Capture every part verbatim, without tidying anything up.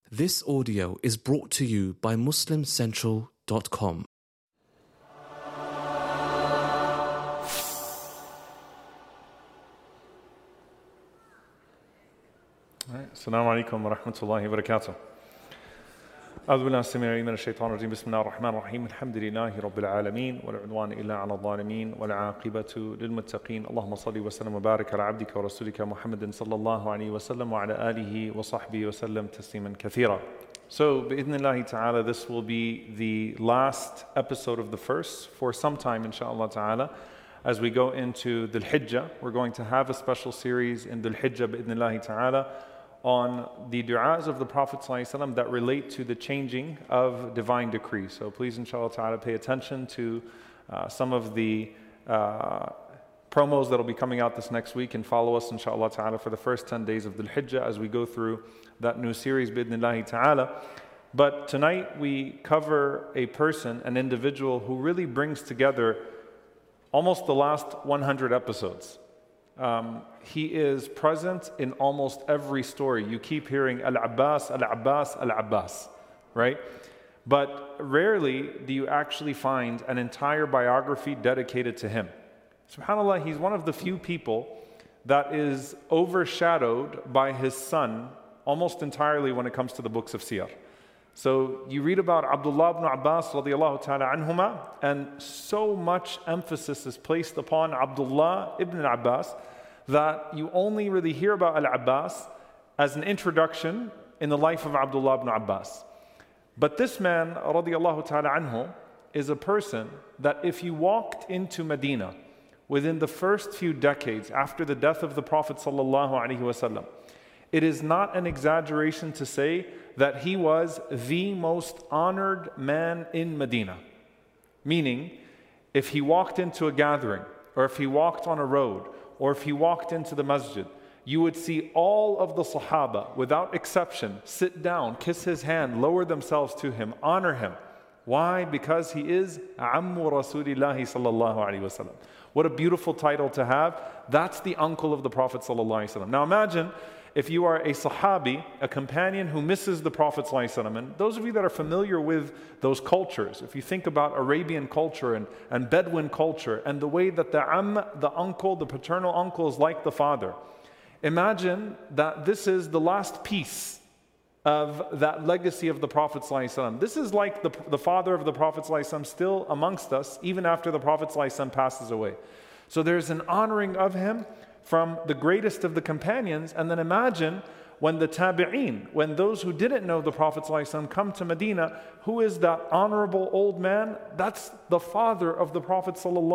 This audio is brought to you by Muslim Central dot com. Assalamu alaikum wa rahmatullahi wa barakatuh. أعوذ بالله السميع العليم من الشيطان الرجيم بسم الله الرحمن الرحيم الحمد لله رب العالمين ولا عدوان إلا على الظالمين والعاقبة للمتقين اللهم صل وسلم وبارك على عبدك ورسولك محمد صلى الله عليه وسلم وعلى آله وصحبه وسلم تسليما كثيرا. So, bi'idhnillahi ta'ala, this will be the last episode of the first for some time, inshaAllah ta'ala. As we go into Dhul Hijjah, we're going to have a special series in Dhul Hijjah, bi'idhnillahi ta'ala, on the du'as of the Prophet ﷺ that relate to the changing of divine decrees. So please, inshallah ta'ala, pay attention to uh, some of the uh, promos that will be coming out this next week, and follow us, inshallah ta'ala, for the first ten days of Dhul Hijjah as we go through that new series, bi'idhnillahi ta'ala. But tonight we cover a person, an individual who really brings together almost the last one hundred episodes. Um, he is present in almost every story. You keep hearing Al-Abbas, Al-Abbas, Al-Abbas, right? But rarely do you actually find an entire biography dedicated to him. SubhanAllah, he's one of the few people that is overshadowed by his son almost entirely when it comes to the books of Siyar. So you read about Abdullah ibn Abbas radiallahu ta'ala anhuma, and so much emphasis is placed upon Abdullah ibn Abbas that you only really hear about Al-Abbas as an introduction in the life of Abdullah ibn Abbas. But this man radiallahu ta'ala anhu is a person that if you walked into Medina within the first few decades after the death of the Prophet sallallahu alaihi wasallam, it is not an exaggeration to say that he was the most honored man in Medina. Meaning, if he walked into a gathering, or if he walked on a road, or if he walked into the masjid, you would see all of the Sahaba, without exception, sit down, kiss his hand, lower themselves to him, honor him. Why? Because he is Ammu Rasulillahi sallallahu alaihi wasallam. What a beautiful title to have. That's the uncle of the Prophet sallallahu alaihi wasallam. Now imagine if you are a Sahabi, a companion who misses the Prophet ﷺ, and those of you that are familiar with those cultures, if you think about Arabian culture and, and Bedouin culture, and the way that the Am, the uncle, the paternal uncle is like the father, imagine that this is the last piece of that legacy of the Prophet ﷺ. This is like the, the father of the Prophet ﷺ still amongst us, even after the Prophet ﷺ passes away. So there's an honoring of him from the greatest of the companions. And then imagine when the tabi'een, when those who didn't know the Prophet ﷺ come to Medina, who is that honorable old man? That's the father of the Prophet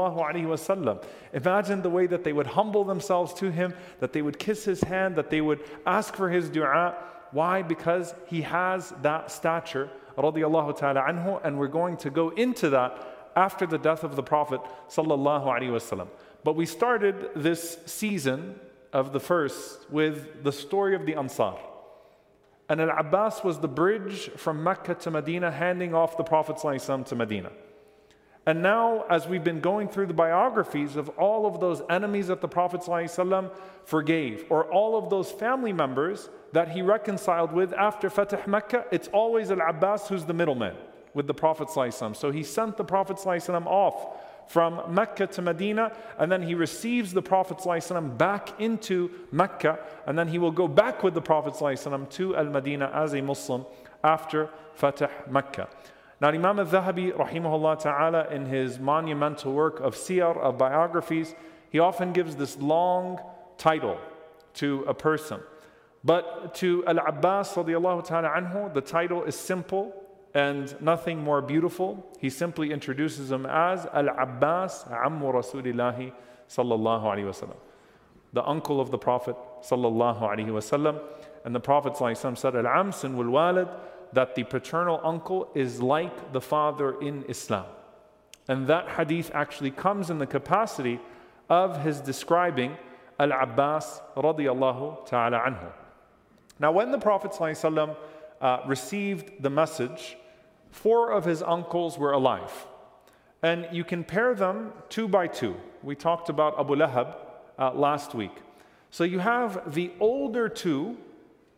ﷺ. Imagine the way that they would humble themselves to him, that they would kiss his hand, that they would ask for his dua. Why? Because he has that stature, radiyallahu ta'ala anhu, and we're going to go into that after the death of the Prophet sallallahu alaihi wasallam. But we started this season of the first with the story of the Ansar. And Al-Abbas was the bridge from Mecca to Medina, handing off the Prophet ﷺ to Medina. And now, as we've been going through the biographies of all of those enemies that the Prophet ﷺ forgave, or all of those family members that he reconciled with after Fatih Mecca, it's always Al-Abbas who's the middleman with the Prophet ﷺ. So he sent the Prophet ﷺ off from Mecca to Medina, and then he receives the Prophet ﷺ back into Mecca, and then he will go back with the Prophet ﷺ to Al-Madinah as a Muslim after Fatih Mecca. Now Imam al-Dhahabi rahimahullah ta'ala, in his monumental work of Siyar, of biographies, he often gives this long title to a person. But to Al-Abbas radiallahu ta'ala anhu, the title is simple and nothing more beautiful. He simply introduces him as Al-Abbas Ammu Rasulillahi sallallahu alaihi wasallam, the uncle of the Prophet sallallahu alaihi wasallam. And the Prophet sallallahu alaihi wasallam said, Al-Am sinwul walid, that the paternal uncle is like the father in Islam. And that hadith actually comes in the capacity of his describing Al-Abbas radiyallahu ta'ala anhu. Now when the Prophet sallallahu alaihi wasallam uh, received the message, four of his uncles were alive. And you can pair them two by two. We talked about Abu Lahab uh, last week. So you have the older two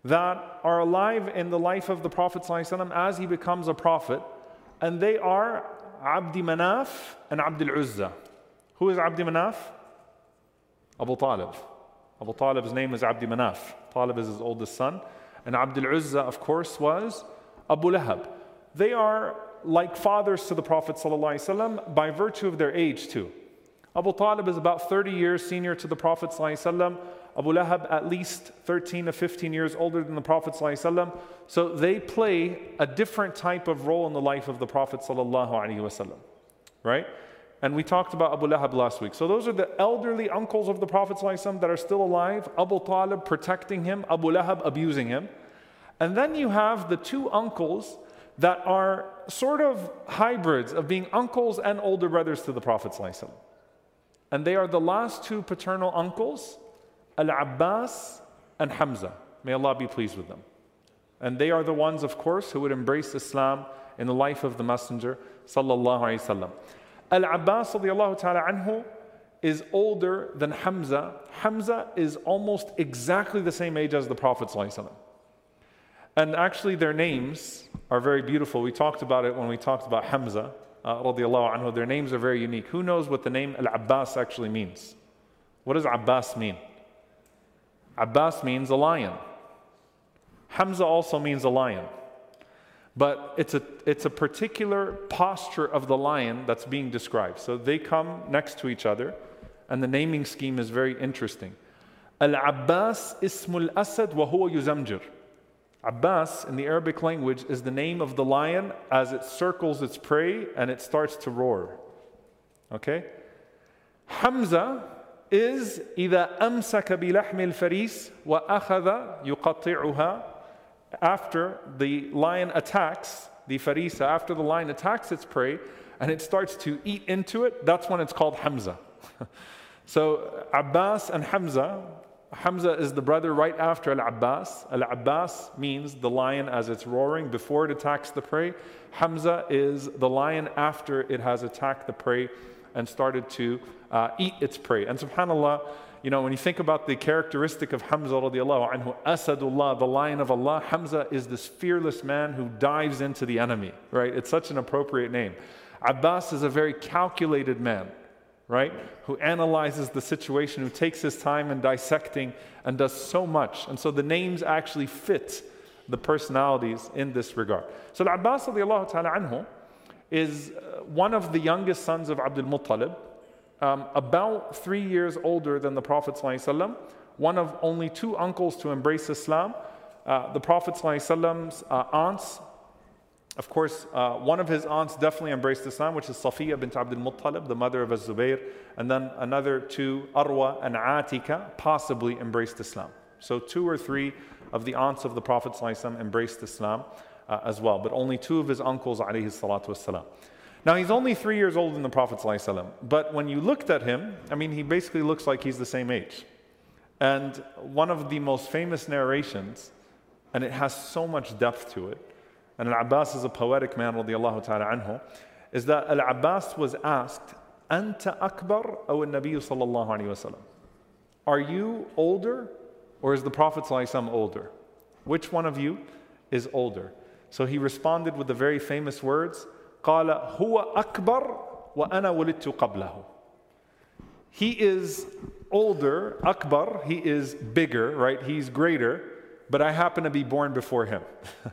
that are alive in the life of the Prophet ﷺ as he becomes a prophet, and they are Abdi Manaf and Abdul Uzza. Who is Abdi Manaf? Abu Talib. Abu Talib's name is Abdi Manaf. Talib is his oldest son. And Abdul Uzza, of course, was Abu Lahab. They are like fathers to the Prophet ﷺ by virtue of their age too. Abu Talib is about thirty years senior to the Prophet ﷺ. Abu Lahab at least thirteen to fifteen years older than the Prophet ﷺ. So they play a different type of role in the life of the Prophet ﷺ, right? And we talked about Abu Lahab last week. So those are the elderly uncles of the Prophet ﷺ that are still alive. Abu Talib protecting him, Abu Lahab abusing him. And then you have the two uncles that are sort of hybrids of being uncles and older brothers to the Prophet ﷺ. And they are the last two paternal uncles, Al-Abbas and Hamza. May Allah be pleased with them. And they are the ones, of course, who would embrace Islam in the life of the Messenger sallallahu alaihi wasallam. Al-Abbas radiyallahu ta'ala anhu is older than Hamza. Hamza is almost exactly the same age as the Prophet sallallahu alaihi wasallam. And actually their names are very beautiful. We talked about it when we talked about Hamza uh, radiyallahu anhu. Their names are very unique. Who knows what the name Al-Abbas actually means? What does Abbas mean? Abbas means a lion. Hamza also means a lion. But it's a, it's a particular posture of the lion that's being described. So they come next to each other, and the naming scheme is very interesting. Al-Abbas ismul asad wa huwa yuzamjir. Abbas in the Arabic language is the name of the lion as it circles its prey and it starts to roar. Okay? Hamza is إذا أمسك بلحم الفريس وأخذ يقطعها. After the lion attacks the farisa, after the lion attacks its prey and it starts to eat into it, that's when it's called Hamza. So Abbas and Hamza, Hamza is the brother right after Al-Abbas. Al-Abbas means the lion as it's roaring before it attacks the prey. Hamza is the lion after it has attacked the prey and started to uh, eat its prey. And subhanAllah, you know, when you think about the characteristic of Hamza radiallahu anhu, Asadullah, the lion of Allah, Hamza is this fearless man who dives into the enemy, right? It's such an appropriate name. Abbas is a very calculated man, right? Who analyzes the situation, who takes his time in dissecting and does so much. And so the names actually fit the personalities in this regard. So Abbas radiallahu ta'ala anhu is one of the youngest sons of Abdul Muttalib. Um, about three years older than the Prophet ﷺ, one of only two uncles to embrace Islam. Uh, the Prophet ﷺ's uh, aunts, of course, uh, one of his aunts definitely embraced Islam, which is Safiya bint Abdul Muttalib, the mother of Az-Zubayr, and then another two, Arwa and Atika, possibly embraced Islam. So two or three of the aunts of the Prophet ﷺ embraced Islam uh, as well, but only two of his uncles, alayhi salatu wassalam. Now, he's only three years older than the Prophet ﷺ, but when you looked at him, I mean, he basically looks like he's the same age. And one of the most famous narrations, and it has so much depth to it, and Al-Abbas is a poetic man, radiallahu ta'ala anhu, is that Al-Abbas was asked, Anta akbar aw al-Nabi sallallahu alayhi wa sallam? Are you older, or is the Prophet ﷺ older? Which one of you is older? So he responded with the very famous words, قال هو أكبر وأنا ولدت قبله. He is older, akbar, he is bigger, right? He's greater, but I happen to be born before him.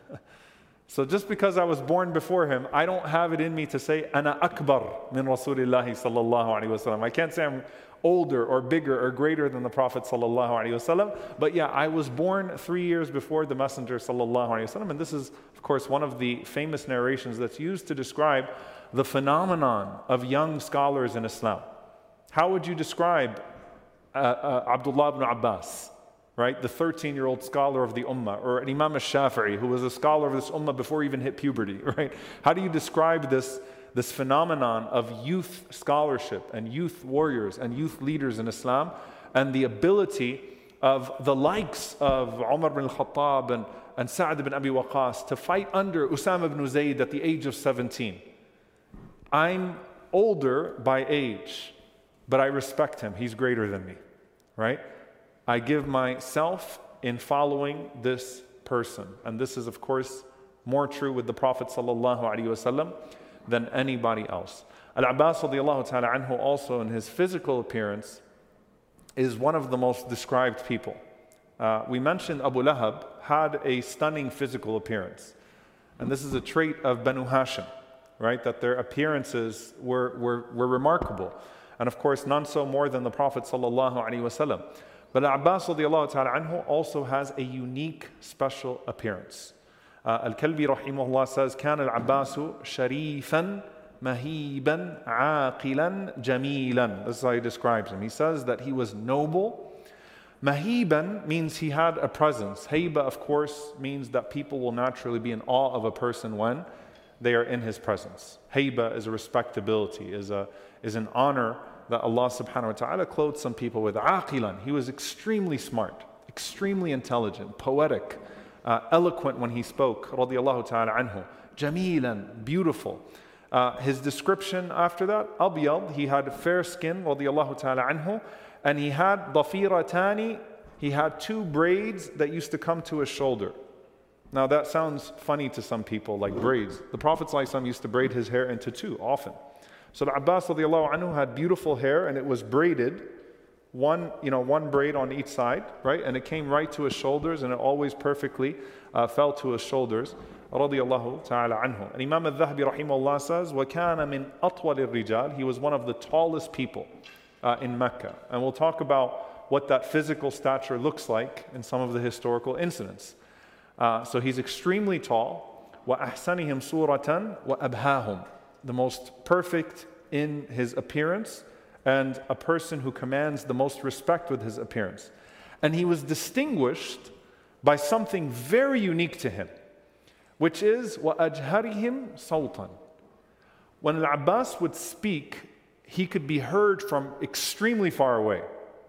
So just because I was born before him, I don't have it in me to say أنا أكبر من رسول الله صلى الله عليه وسلم. I can't say I'm older or bigger or greater than the Prophet sallallahu alaihi wasallam. But yeah, I was born three years before the Messenger sallallahu alaihi wasallam, and this is, of course, one of the famous narrations that's used to describe the phenomenon of young scholars in Islam. How would you describe uh, uh, Abdullah ibn Abbas, right? The thirteen-year-old scholar of the Ummah, or an Imam al-Shafi'i, who was a scholar of this Ummah before he even hit puberty, right? How do you describe this this phenomenon of youth scholarship and youth warriors and youth leaders in Islam, and the ability of the likes of Umar ibn al-Khattab and, and Sa'd ibn Abi Waqqas to fight under Usama ibn Zayd at the age of seventeen. I'm older by age, but I respect him. He's greater than me, right? I give myself in following this person. And this is, of course, more true with the Prophet sallallahu alaihi wasallam than anybody else. Al-Abbas radiallahu ta'ala anhu also in his physical appearance is one of the most described people. Uh, we mentioned Abu Lahab had a stunning physical appearance. And this is a trait of Banu Hashim, right? That their appearances were, were, were remarkable. And of course, none so more than the Prophet sallallahu alaihi wasallam. But Al-Abbas radiallahu ta'ala anhu also has a unique, special appearance. Uh, Al-Kalbi rahimahullah says, كان العباس شريفا مهيبا عاقلا جميلا. This is how he describes him. He says that he was noble. Mahiban means he had a presence. Hayba, of course, means that people will naturally be in awe of a person when they are in his presence. Hayba is a respectability, is, a, is an honor that Allah subhanahu wa ta'ala clothed some people with. Aqilan, he was extremely smart, extremely intelligent, poetic, uh, eloquent when he spoke, radiyallahu ta'ala anhu. Jamilan, beautiful. Uh, his description after that, Abiyad, he had fair skin, radiyallahu ta'ala anhu, and he had dafiratani, he had two braids that used to come to his shoulder. Now that sounds funny to some people, like braids. The Prophet ﷺ used to braid his hair into two often. So the Abbas radiallahu anhu had beautiful hair and it was braided, one, you know, one braid on each side, right? And it came right to his shoulders and it always perfectly uh, fell to his shoulders. Radiallahu ta'ala anhu. And Imam al-Dhahabi rahimahullah says, وَكَانَ مِنْ أَطْوَلِ الرِّجَالِ. He was one of the tallest people uh, in Mecca. And we'll talk about what that physical stature looks like in some of the historical incidents. Uh, so he's extremely tall. وَأَحْسَنِهِمْ سُورَةً وَأَبْهَاهُمْ. The most perfect in his appearance and a person who commands the most respect with his appearance. And he was distinguished by something very unique to him, which is وَأَجْهَرِهِمْ صَوْتًا. When Al-Abbas would speak, he could be heard from extremely far away.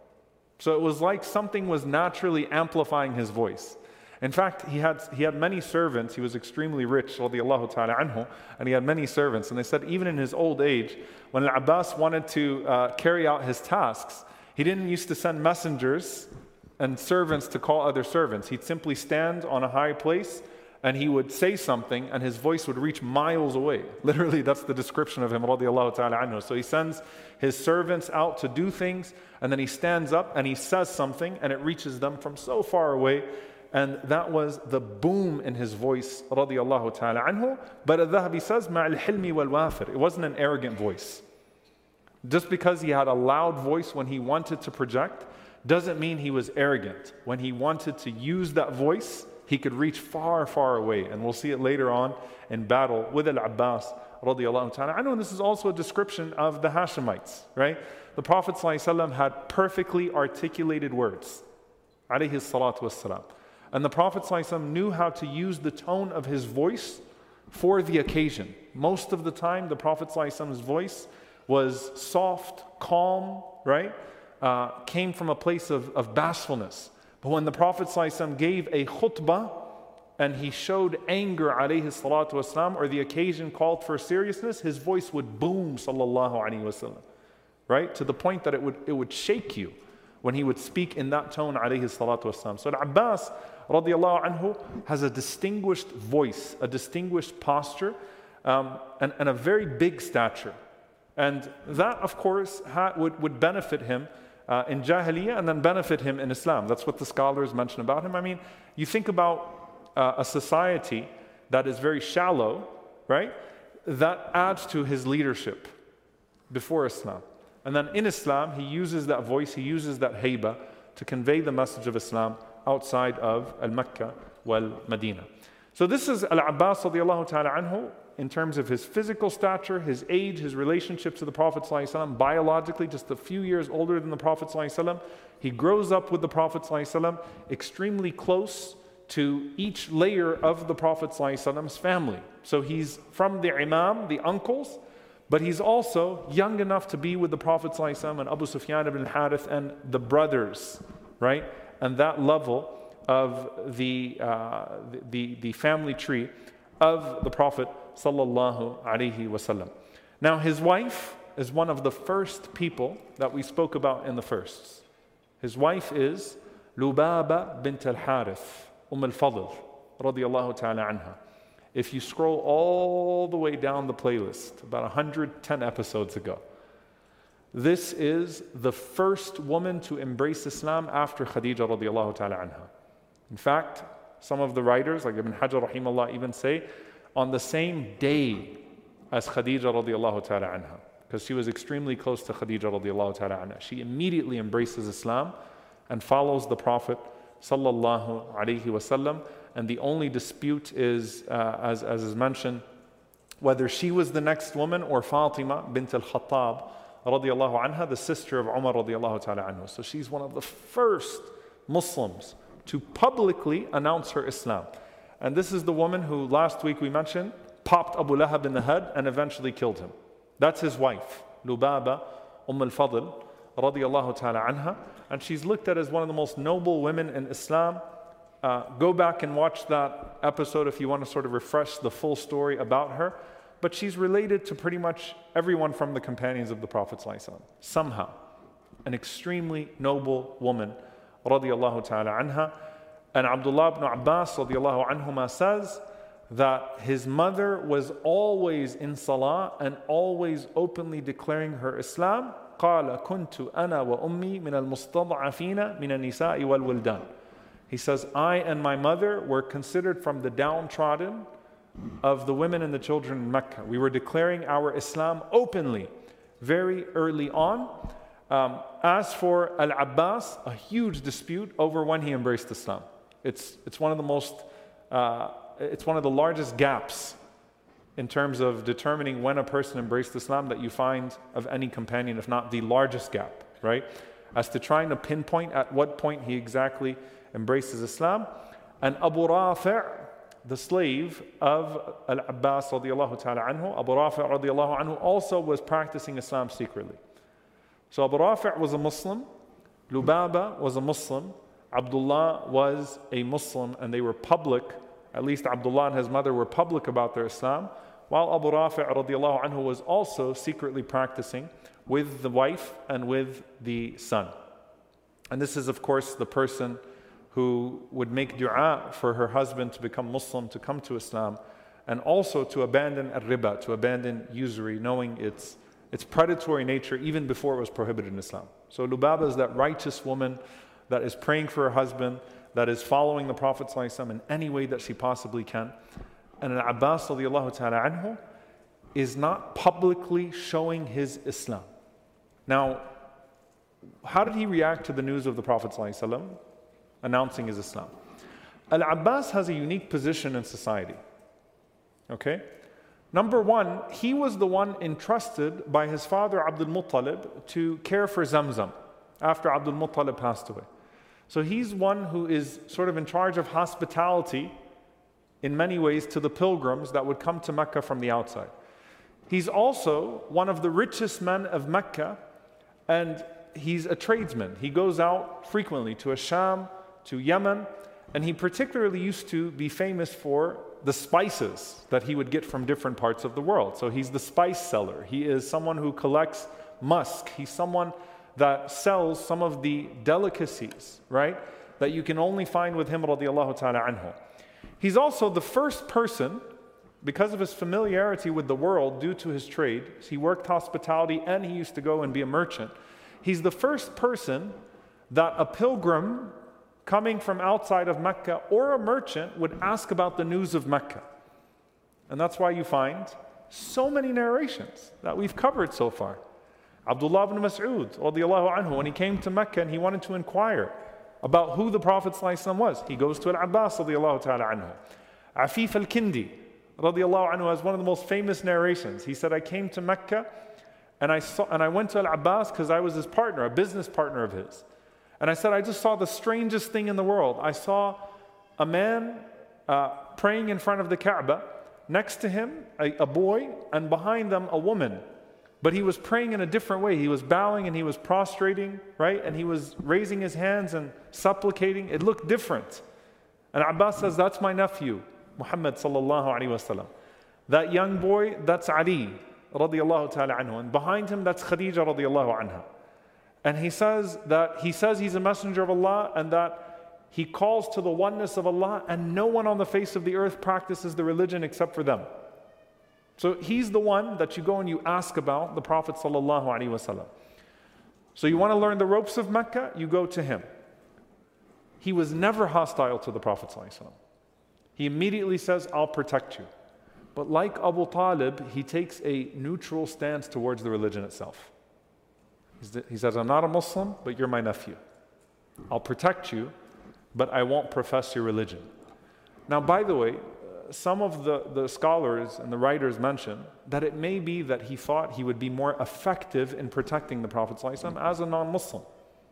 So it was like something was naturally amplifying his voice. In fact, he had, he had many servants. He was extremely rich, radiyallahu ta'ala anhu, and he had many servants. And they said even in his old age, when Al-Abbas wanted to uh, carry out his tasks, he didn't used to send messengers and servants to call other servants. He'd simply stand on a high place and he would say something and his voice would reach miles away. Literally, that's the description of him, radiyallahu ta'ala anhu. So he sends his servants out to do things and then he stands up and he says something and it reaches them from so far away. And that was the boom in his voice, radiyallahu ta'ala anhu. But Al-Dhahabi says, مَعَ الْحِلْمِ وَالْوَافِرِ. It wasn't an arrogant voice. Just because he had a loud voice when he wanted to project, doesn't mean he was arrogant. When he wanted to use that voice, he could reach far, far away. And we'll see it later on in battle with Al-Abbas, radiyallahu ta'ala anhu. And this is also a description of the Hashemites, right? The Prophet ﷺ had perfectly articulated words, alayhi salatu wassalam. And the Prophet ﷺ knew how to use the tone of his voice for the occasion. Most of the time, the Prophet ﷺ's voice was soft, calm, right? Uh, came from a place of, of bashfulness. But when the Prophet ﷺ gave a khutbah and he showed anger, alayhi salatu wasalam, or the occasion called for seriousness, his voice would boom, sallallahu alayhi wasallam, right? To the point that it would, it would shake you when he would speak in that tone, alayhi salatu wasalam. So Al-Abbas, radiyallahu anhu, has a distinguished voice, a distinguished posture, um, and, and a very big stature. And that, of course, ha- would, would benefit him uh, in Jahiliyyah and then benefit him in Islam. That's what the scholars mention about him. I mean, you think about uh, a society that is very shallow, right? That adds to his leadership before Islam. And then in Islam, he uses that voice, he uses that hayba to convey the message of Islam outside of Al-Makkah wal-Madinah. So this is Al-Abbas radiallahu ta'ala anhu in terms of his physical stature, his age, his relationship to the Prophet ﷺ, biologically just a few years older than the Prophet ﷺ. He grows up with the Prophet ﷺ, extremely close to each layer of the Prophet ﷺ's family. So he's from the Imam, the uncles, but he's also young enough to be with the Prophet ﷺ and Abu Sufyan ibn al-Harith and the brothers, right? And that level of the, uh, the, the family tree of the Prophet sallallahu alaihi wasallam. Now his wife is one of the first people that we spoke about in the firsts. His wife is Lubaba bint al-Harith, Umm al-Fadl, radiyallahu ta'ala anha. If you scroll all the way down the playlist, about one hundred ten episodes ago, this is the first woman to embrace Islam after Khadija radiyallahu ta'ala anha. In fact, some of the writers, like Ibn Hajar rahimahullah, even say, on the same day as Khadija radiyallahu ta'ala anha, because she was extremely close to Khadija radiallahu ta'ala anha. She immediately embraces Islam and follows the Prophet sallallahu alayhi wasallam. And the only dispute is, uh, as, as is mentioned, whether she was the next woman or Fatima bint al-Khattab radiallahu anha, the sister of Umar radiallahu ta'ala anhu. So she's one of the first Muslims to publicly announce her Islam. And this is the woman who last week we mentioned popped Abu Lahab in the head and eventually killed him. That's his wife, Lubaba, Umm al-Fadl, radiyallahu ta'ala anha. And she's looked at as one of the most noble women in Islam. Uh, go back and watch that episode if you want to sort of refresh the full story about her. But she's related to pretty much everyone from the companions of the Prophet ﷺ. Somehow, an extremely noble woman, radiyallahu ta'ala anha. And Abdullah ibn Abbas, radiyallahu anhuma, says that his mother was always in salah and always openly declaring her Islam. قال كنت أنا وأمي من المستضعفين من النساء والولدان. He says, I and my mother were considered from the downtrodden of the women and the children in Mecca. We were declaring our Islam openly very early on. Um, as for Al-Abbas, a huge dispute over when he embraced Islam. It's, it's one of the most uh, It's one of the largest gaps in terms of determining when a person embraced Islam that you find of any companion, if not the largest gap, right? As to trying to pinpoint at what point he exactly embraces Islam. And Abu Rafi', the slave of Al-Abbas radiallahu ta'ala anhu, Abu Rafi' radiallahu anhu also was practicing Islam secretly. So Abu Rafi' was a Muslim, Lubaba was a Muslim, Abdullah was a Muslim, and they were public. At least Abdullah and his mother were public about their Islam, while Abu Rafi' radiallahu anhu was also secretly practicing with the wife and with the son. And this is, of course, the person who would make dua for her husband to become Muslim, to come to Islam, and also to abandon al-riba, to abandon usury, knowing its, its predatory nature even before it was prohibited in Islam. So Lubaba is that righteous woman that is praying for her husband, that is following the Prophet ﷺ in any way that she possibly can. And Al-Abbas radiallahu ta'ala anhu is not publicly showing his Islam. Now, how did he react to the news of the Prophet ﷺ announcing his Islam? Al-Abbas has a unique position in society. Okay? Number one, he was the one entrusted by his father Abdul Muttalib to care for Zamzam after Abdul Muttalib passed away. So he's one who is sort of in charge of hospitality in many ways to the pilgrims that would come to Mecca from the outside. He's also one of the richest men of Mecca, and he's a tradesman. He goes out frequently to Asham, to Yemen, and he particularly used to be famous for the spices that he would get from different parts of the world. So he's the spice seller. He is someone who collects musk. He's someone that sells some of the delicacies, right, that you can only find with him, radiallahu ta'ala anhu. He's also the first person, because of his familiarity with the world due to his trade, he worked hospitality and he used to go and be a merchant. He's the first person that a pilgrim coming from outside of Mecca or a merchant would ask about the news of Mecca. And that's why you find so many narrations that we've covered so far. Abdullah ibn Mas'ud, radiallahu anhu, when he came to Mecca and he wanted to inquire about who the Prophet ﷺ was, he goes to Al-Abbas, radiallahu ta'ala anhu. Afif al-Kindi, radiallahu anhu, has one of the most famous narrations. He said, I came to Mecca and I, saw, and I went to Al-Abbas because I was his partner, a business partner of his. And I said, I just saw the strangest thing in the world. I saw a man uh, praying in front of the Kaaba, next to him a, a boy, and behind them a woman. But he was praying in a different way. He was bowing and he was prostrating, right? And he was raising his hands and supplicating. It looked different. And Abbas says, that's my nephew, Muhammad sallallahu alaihi wasallam. That young boy, that's Ali radiallahu ta'ala anhu. And behind him, that's Khadija radiallahu anha. And he says that he says he's a messenger of Allah and that he calls to the oneness of Allah, and no one on the face of the earth practices the religion except for them. So he's the one that you go and you ask about, the Prophet sallallahu alaihi wasallam. So you want to learn the ropes of Mecca, you go to him. He was never hostile to the Prophet sallallahu alaihi wasallam. He immediately says, I'll protect you. But like Abu Talib, he takes a neutral stance towards the religion itself. He says, I'm not a Muslim, but you're my nephew. I'll protect you, but I won't profess your religion. Now, by the way, some of the, the scholars and the writers mention that it may be that he thought he would be more effective in protecting the Prophet ﷺ as a non-Muslim.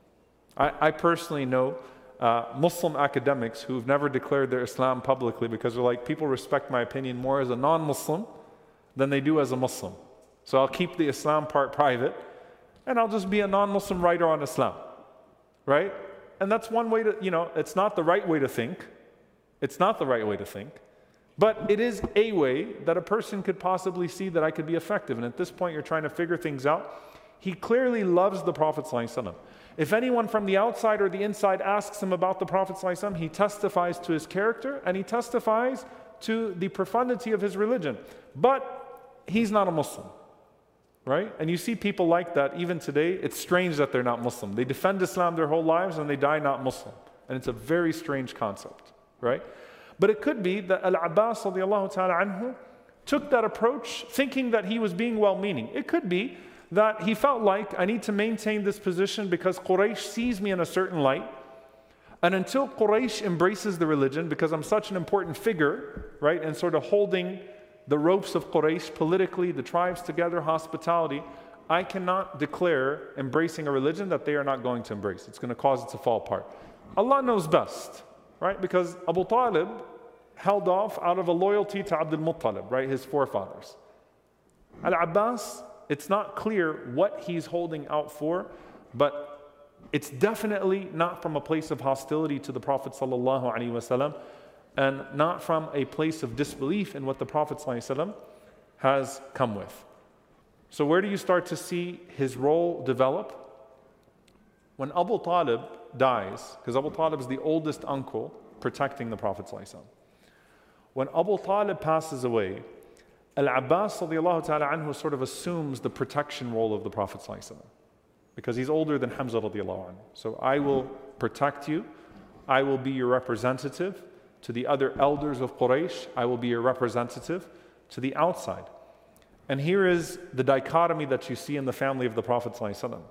I, I personally know uh, Muslim academics who've never declared their Islam publicly because they're like, people respect my opinion more as a non-Muslim than they do as a Muslim. So I'll keep the Islam part private and I'll just be a non-Muslim writer on Islam, right? And that's one way to, you know, it's not the right way to think. It's not the right way to think. But it is a way that a person could possibly see that I could be effective. And at this point, you're trying to figure things out. He clearly loves the Prophet ﷺ. If anyone from the outside or the inside asks him about the Prophet ﷺ, he testifies to his character and he testifies to the profundity of his religion. But he's not a Muslim, right? And you see people like that even today. It's strange that they're not Muslim. They defend Islam their whole lives and they die not Muslim. And it's a very strange concept, right? But it could be that Al-Abbas radiallahu ta'ala anhu took that approach thinking that he was being well-meaning. It could be that he felt like, I need to maintain this position because Quraysh sees me in a certain light. And until Quraysh embraces the religion, because I'm such an important figure, right, and sort of holding the ropes of Quraysh politically, the tribes together, hospitality, I cannot declare embracing a religion that they are not going to embrace. It's going to cause it to fall apart. Allah knows best. Right? Because Abu Talib held off out of a loyalty to Abdul Muttalib, right? His forefathers. Al-Abbas, it's not clear what he's holding out for, but it's definitely not from a place of hostility to the Prophet sallallahu alaihi wasallam, and not from a place of disbelief in what the Prophet sallallahu alaihi wasallam has come with. So where do you start to see his role develop? When Abu Talib dies, because Abu Talib is the oldest uncle protecting the Prophet ﷺ. When Abu Talib passes away, Al-Abbas radiallahu ta'ala anhu sort of assumes the protection role of the Prophet ﷺ because he's older than Hamza radiallahu anhu. So I will protect you, I will be your representative to the other elders of Quraysh, I will be your representative to the outside. And here is the dichotomy that you see in the family of the Prophet ﷺ.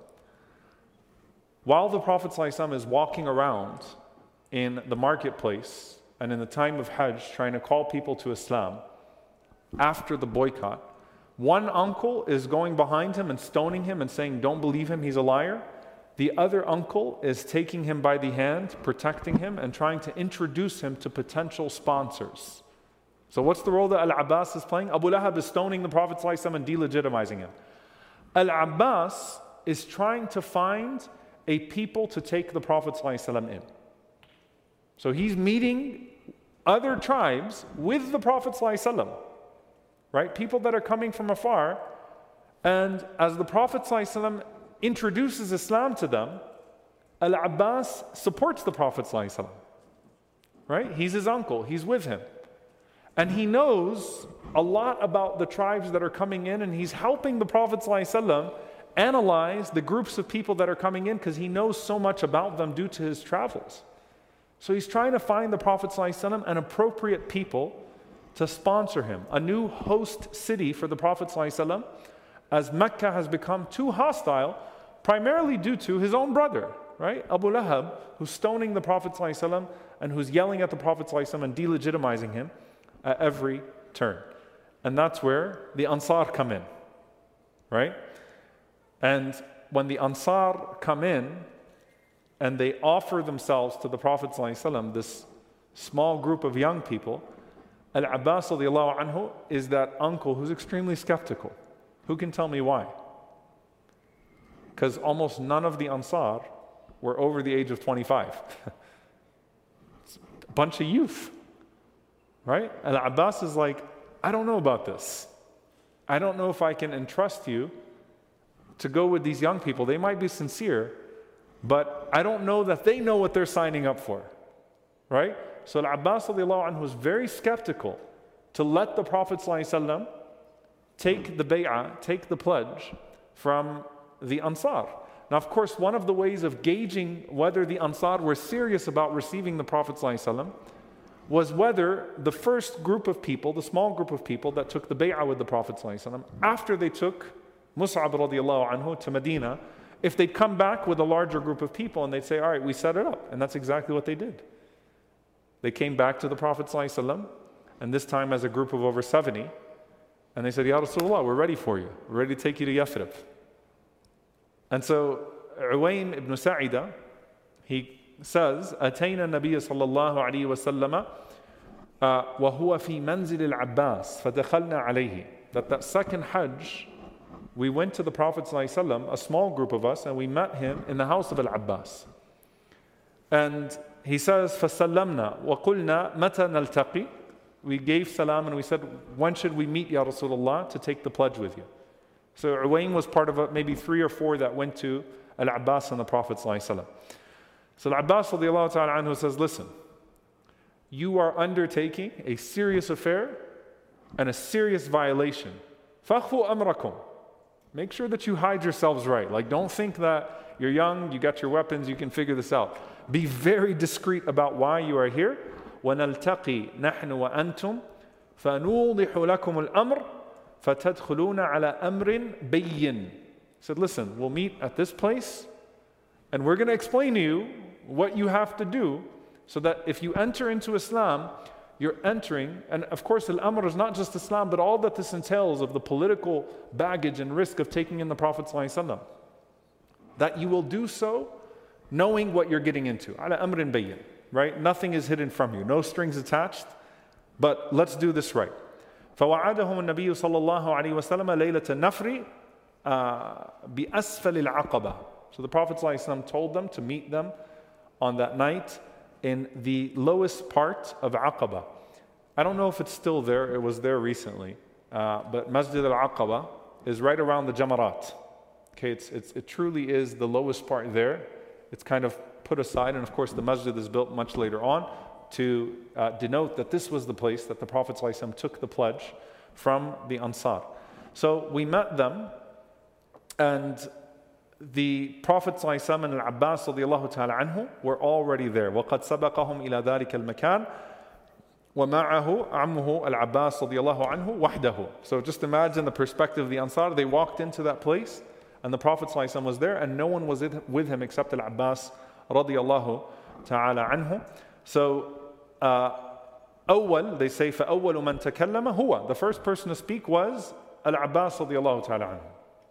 While the Prophet ﷺ is walking around in the marketplace and in the time of Hajj trying to call people to Islam after the boycott, one uncle is going behind him and stoning him and saying, don't believe him, he's a liar. The other uncle is taking him by the hand, protecting him, and trying to introduce him to potential sponsors. So what's the role that Al-Abbas is playing? Abu Lahab is stoning the Prophet ﷺ and delegitimizing him. Al-Abbas is trying to find a people to take the Prophet ﷺ in. So he's meeting other tribes with the Prophet ﷺ, right? People that are coming from afar. And as the Prophet ﷺ introduces Islam to them, Al-Abbas supports the Prophet ﷺ, right? He's his uncle, he's with him. And he knows a lot about the tribes that are coming in, and he's helping the Prophet ﷺ analyze the groups of people that are coming in because he knows so much about them due to his travels. So he's trying to find the Prophet ﷺ an appropriate people to sponsor him, a new host city for the Prophet ﷺ, as Mecca has become too hostile, primarily due to his own brother, right? Abu Lahab, who's stoning the Prophet ﷺ and who's yelling at the Prophet ﷺ and delegitimizing him at every turn. And that's where the Ansar come in, right? And when the Ansar come in and they offer themselves to the Prophet ﷺ, this small group of young people, Al-Abbas radiallahu anhu is that uncle who's extremely skeptical. Who can tell me why? Because almost none of the Ansar were over the age of twenty-five. It's a bunch of youth, right? Al-Abbas is like, I don't know about this. I don't know if I can entrust you to go with these young people. They might be sincere, but I don't know that they know what they're signing up for, right? So Al-Abbas radiallahu anhu was very skeptical to let the Prophet ﷺ take the bay'ah, take the pledge from the Ansar. Now, of course, one of the ways of gauging whether the Ansar were serious about receiving the Prophet ﷺ was whether the first group of people, the small group of people that took the bay'ah with the Prophet ﷺ, after they took Mus'ab radiallahu anhu to Medina, if they'd come back with a larger group of people and they'd say, all right, we set it up. And that's exactly what they did. They came back to the Prophet ﷺ, and this time as a group of over seventy, and they said, Ya Rasulullah, we're ready for you. We're ready to take you to Yathrib. And so Uwaym ibn Sa'ida, he says, أتينا النبي صلى الله عليه وسلم وهو في منزل العباس فدخلنا عليه. That that second Hajj, we went to the Prophet ﷺ, a small group of us, and we met him in the house of Al-Abbas. And he says, فَسَلَّمْنَا وَقُلْنَا مَتَى نَلْتَقِي. We gave salam and we said, when should we meet Ya Rasulullah to take the pledge with you? So Uwaym was part of a, maybe three or four that went to Al-Abbas and the Prophet ﷺ. So Al-Abbas radiallahu ta'ala anhu says, listen, you are undertaking a serious affair and a serious violation. فَأَخْفُوا أَمْرَكُمْ. Make sure that you hide yourselves right. Like, don't think that you're young, you got your weapons, you can figure this out. Be very discreet about why you are here. وَنَلْتَقِي نَحْنُ وَأَنْتُمْ فَنُوضِحُ لَكُمُ الْأَمْرِ فَتَدْخُلُونَ عَلَى أَمْرٍ بَيِّنٍ. He said, listen, we'll meet at this place, and we're going to explain to you what you have to do, so that if you enter into Islam, you're entering, and of course Al-Amr is not just Islam, but all that this entails of the political baggage and risk of taking in the Prophet ﷺ, that you will do so knowing what you're getting into. Ala amrin bayyin, right? Nothing is hidden from you, no strings attached, but let's do this right. فَوَعَدَهُمُ النَّبِيُّ صَلَّى اللَّهُ عَلَيْهِ وَسَلَّمَ لَيْلَةَ النَّفْرِ بِأَسْفَلِ الْعَقَبَةِ. So the Prophet ﷺ told them to meet them on that night in the lowest part of Aqaba. I don't know if it's still there, it was there recently, uh, but Masjid al-Aqaba is right around the Jamarat. Okay, it's, it's, it truly is the lowest part there. It's kind of put aside, and of course the masjid is built much later on to uh, denote that this was the place that the Prophet ﷺ took the pledge from the Ansar. So we met them, and the Prophet ﷺ and Al-Abbas radiallahu ta'ala anhu were already there. وَقَدْ سَبَقَهُمْ إِلَى ذَلِكَ الْمَكَانِ وَمَعَهُ عَمُّهُ Al-Abbas radiallahu anhu وَحْدَهُ. So just imagine the perspective of the Ansar. They walked into that place, and the Prophet ﷺ was there, and no one was with him except Al-Abbas radiallahu ta'ala anhu. So, uh, أول, they say, فَأَوَّلُ مَنْ تَكَلَّمَ هُوَ. The first person to speak was Al-Abbas radiallahu ta'ala anhu.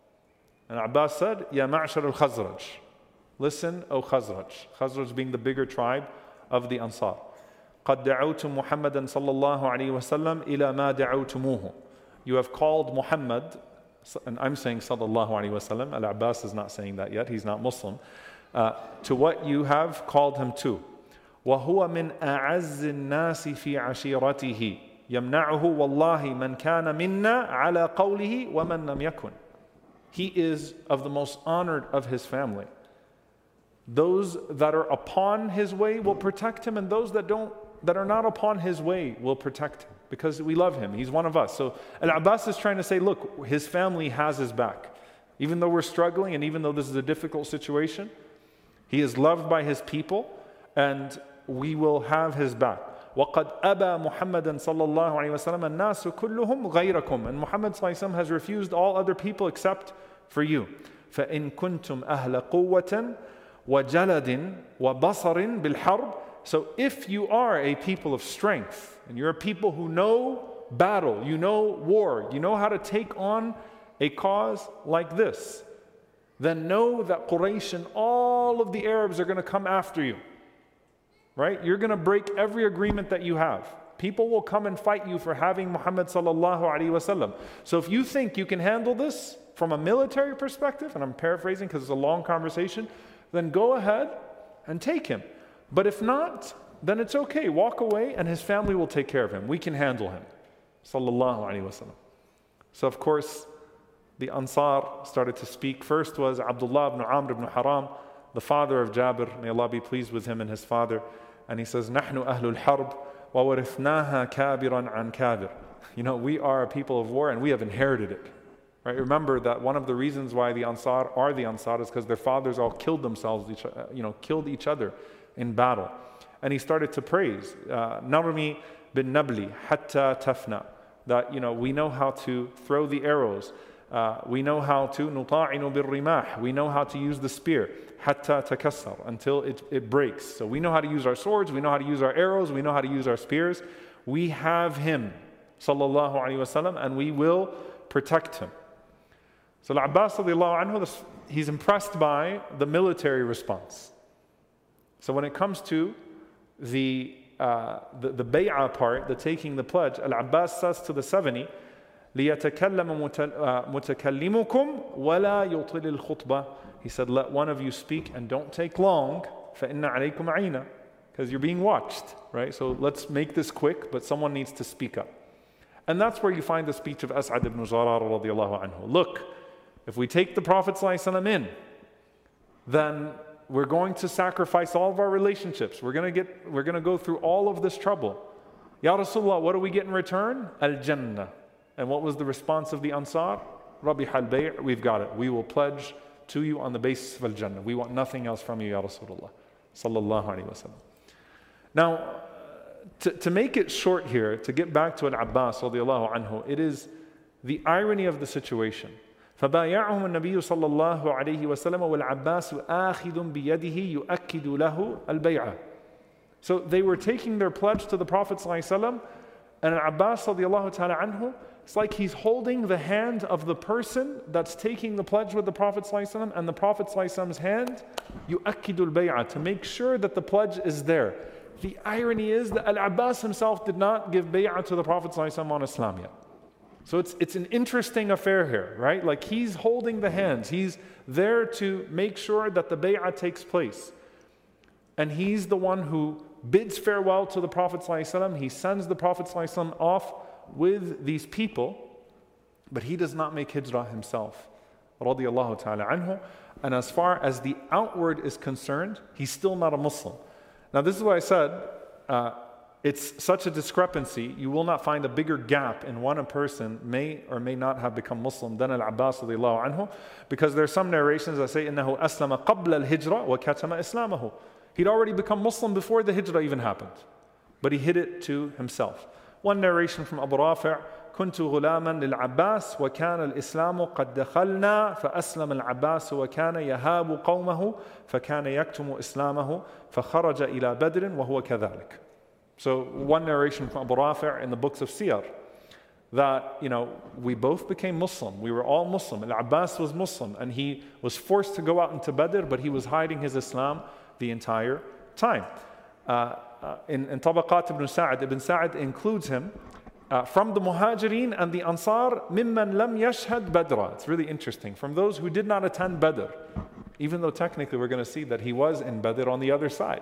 And Abbas said, Ya ma'ashar al-Khazraj. Listen, O Khazraj. Khazraj being the bigger tribe of the Ansar. قَدْ دَعَوْتُمْ مُحَمَّدًا صَلَّى اللَّهُ عَلَيْهِ وَسَلَّمْ إِلَى مَا دَعَوْتُمُوهُ. You have called Muhammad, and I'm saying sallallahu alayhi wa sallam, Al-Abbas is not saying that yet, he's not Muslim, uh, to what you have called him to. وَهُوَ مِنْ أَعَزِّ النَّاسِ فِي عَشِيرَتِهِ يَمْنَعُهُ وَاللَّهِ مَنْ كَانَ مِنَّا عَلَى قَوْلِهِ وَمَنْ لَمْ يَكُنْ. He is of the most honored of his family. Those that are upon his way will protect him, and those that don't, that are not upon his way will protect him, because we love him. He's one of us. So Al-Abbas is trying to say, look, his family has his back. Even though we're struggling, and even though this is a difficult situation, he is loved by his people, and we will have his back. وَقَدْ أَبَى مُحَمَّدًا صَلَّى اللَّهُ عَلَيْهِ وَسَلَّمَ النَّاسُ كُلُّهُمْ غَيْرَكُمْ. And Muhammad صلى الله عليه وسلم has refused all other people except for you. فَإِن كُنْتُمْ أَهْلَ قُوَّةٍ وَجَلَدٍ وَبَصَرٍ بِالْحَرْبِ. So if you are a people of strength, and you're a people who know battle, you know war, you know how to take on a cause like this, then know that Quraysh and all of the Arabs are going to come after you. Right? You're going to break every agreement that you have. People will come and fight you for having Muhammad sallallahu alaihi wasallam. So if you think you can handle this from a military perspective, and I'm paraphrasing because it's a long conversation, then go ahead and take him. But if not, then it's okay. Walk away and his family will take care of him. We can handle him. Sallallahu alaihi wasallam. So of course, the Ansar started to speak. First was Abdullah ibn Amr ibn Haram, the father of Jabir, may Allah be pleased with him and his father. And he says, نَحْنُ أَهْلُ الْحَرْبِ وَوَرِثْنَاهَا كَابِرًا عَنْ كَابِرٍ. You know, we are a people of war and we have inherited it. Right? Remember that one of the reasons why the Ansar are the Ansar is because their fathers all killed themselves, each, you know, killed each other in battle. And he started to praise, uh, Narmi bin Nabli, hatta tafna, that, you know, we know how to throw the arrows. Uh, we know how to nuta'inu bil rimah. We know how to use the spear, hatta takassar, until it, it breaks. So we know how to use our swords, we know how to use our arrows, we know how to use our spears. We have him, sallallahu alaihi wasallam, and we will protect him. So Al-Abbas radiallahu anhu, he's impressed by the military response. So when it comes to the uh, the, the bay'ah part, the taking the pledge, Al-Abbas says to the seventy, لِيَتَكَلَّمَ مُتَكَلِّمُكُمْ وَلَا يُطِلِ الْخُطْبَةِ. He said, let one of you speak and don't take long, فَإِنَّ عَلَيْكُمْ عَيْنًا, because you're being watched, right? So let's make this quick, but someone needs to speak up. And that's where you find the speech of As'ad ibn Zurara radiallahu anhu. Look, if we take the Prophet ﷺ in, then we're going to sacrifice all of our relationships. We're going to get, we're going to go through all of this trouble. Ya Rasulullah, what do we get in return? Al-Jannah. And what was the response of the Ansar? Rabih al-Bay', we've got it. We will pledge to you on the basis of Al-Jannah. We want nothing else from you, Ya Rasulullah. Sallallahu alayhi wa sallam. Now, to, to make it short here, to get back to Al-Abbas radiallahu anhu, it is the irony of the situation. فبايعهم النبي صلى الله عليه وسلم والعباس آخذ بيده يؤكد له البيعة. So they were taking their pledge to the Prophet صلى الله عليه وسلم, and Abbas radiallahu ta'ala anhu, it's like he's holding the hand of the person that's taking the pledge with the Prophet صلى الله عليه وسلم, and the Prophet صلى الله عليه وسلم's hand يؤكد البيعة, to make sure that the pledge is there. The irony is that Al-Abbas himself did not give bay'ah to the Prophet صلى الله عليه وسلم on Islam yet. So it's, it's an interesting affair here, right? Like he's holding the hands. He's there to make sure that the bay'ah takes place. And he's the one who bids farewell to the Prophet ﷺ. He sends the Prophet ﷺ off with these people, but he does not make hijrah himself. Radiyallahu ta'ala anhu. And as far as the outward is concerned, he's still not a Muslim. Now this is why I said, uh, it's such a discrepancy. You will not find a bigger gap in when a person may or may not have become Muslim than Al-Abbas radiallahu anhu, because there are some narrations that say إِنَّهُ أَسْلَمَ قَبْلَ الْهِجْرَةِ وَكَتَمَ إِسْلَامَهُ. He'd already become Muslim before the hijrah even happened, but he hid it to himself. One narration from Abu Rafi', كنت غلاما للعباس وكان الإسلام قد دخلنا فأسلم العباس وكان يهاب قومه فكان يكتم إسلامه فخرج إلى بدر وهو كذلك. So one narration from Abu Rafi' in the books of Siyar, that, you know, we both became Muslim. We were all Muslim. Al-Abbas was Muslim, and he was forced to go out into Badr, but he was hiding his Islam the entire time. Uh, uh, in, in Tabaqat ibn Sa'd, Ibn Sa'd includes him uh, from the Muhajirin and the Ansar, مِمَّن لَمْ يَشْهَدْ بَدْرًا. It's really interesting. From those who did not attend Badr, even though technically we're going to see that he was in Badr on the other side.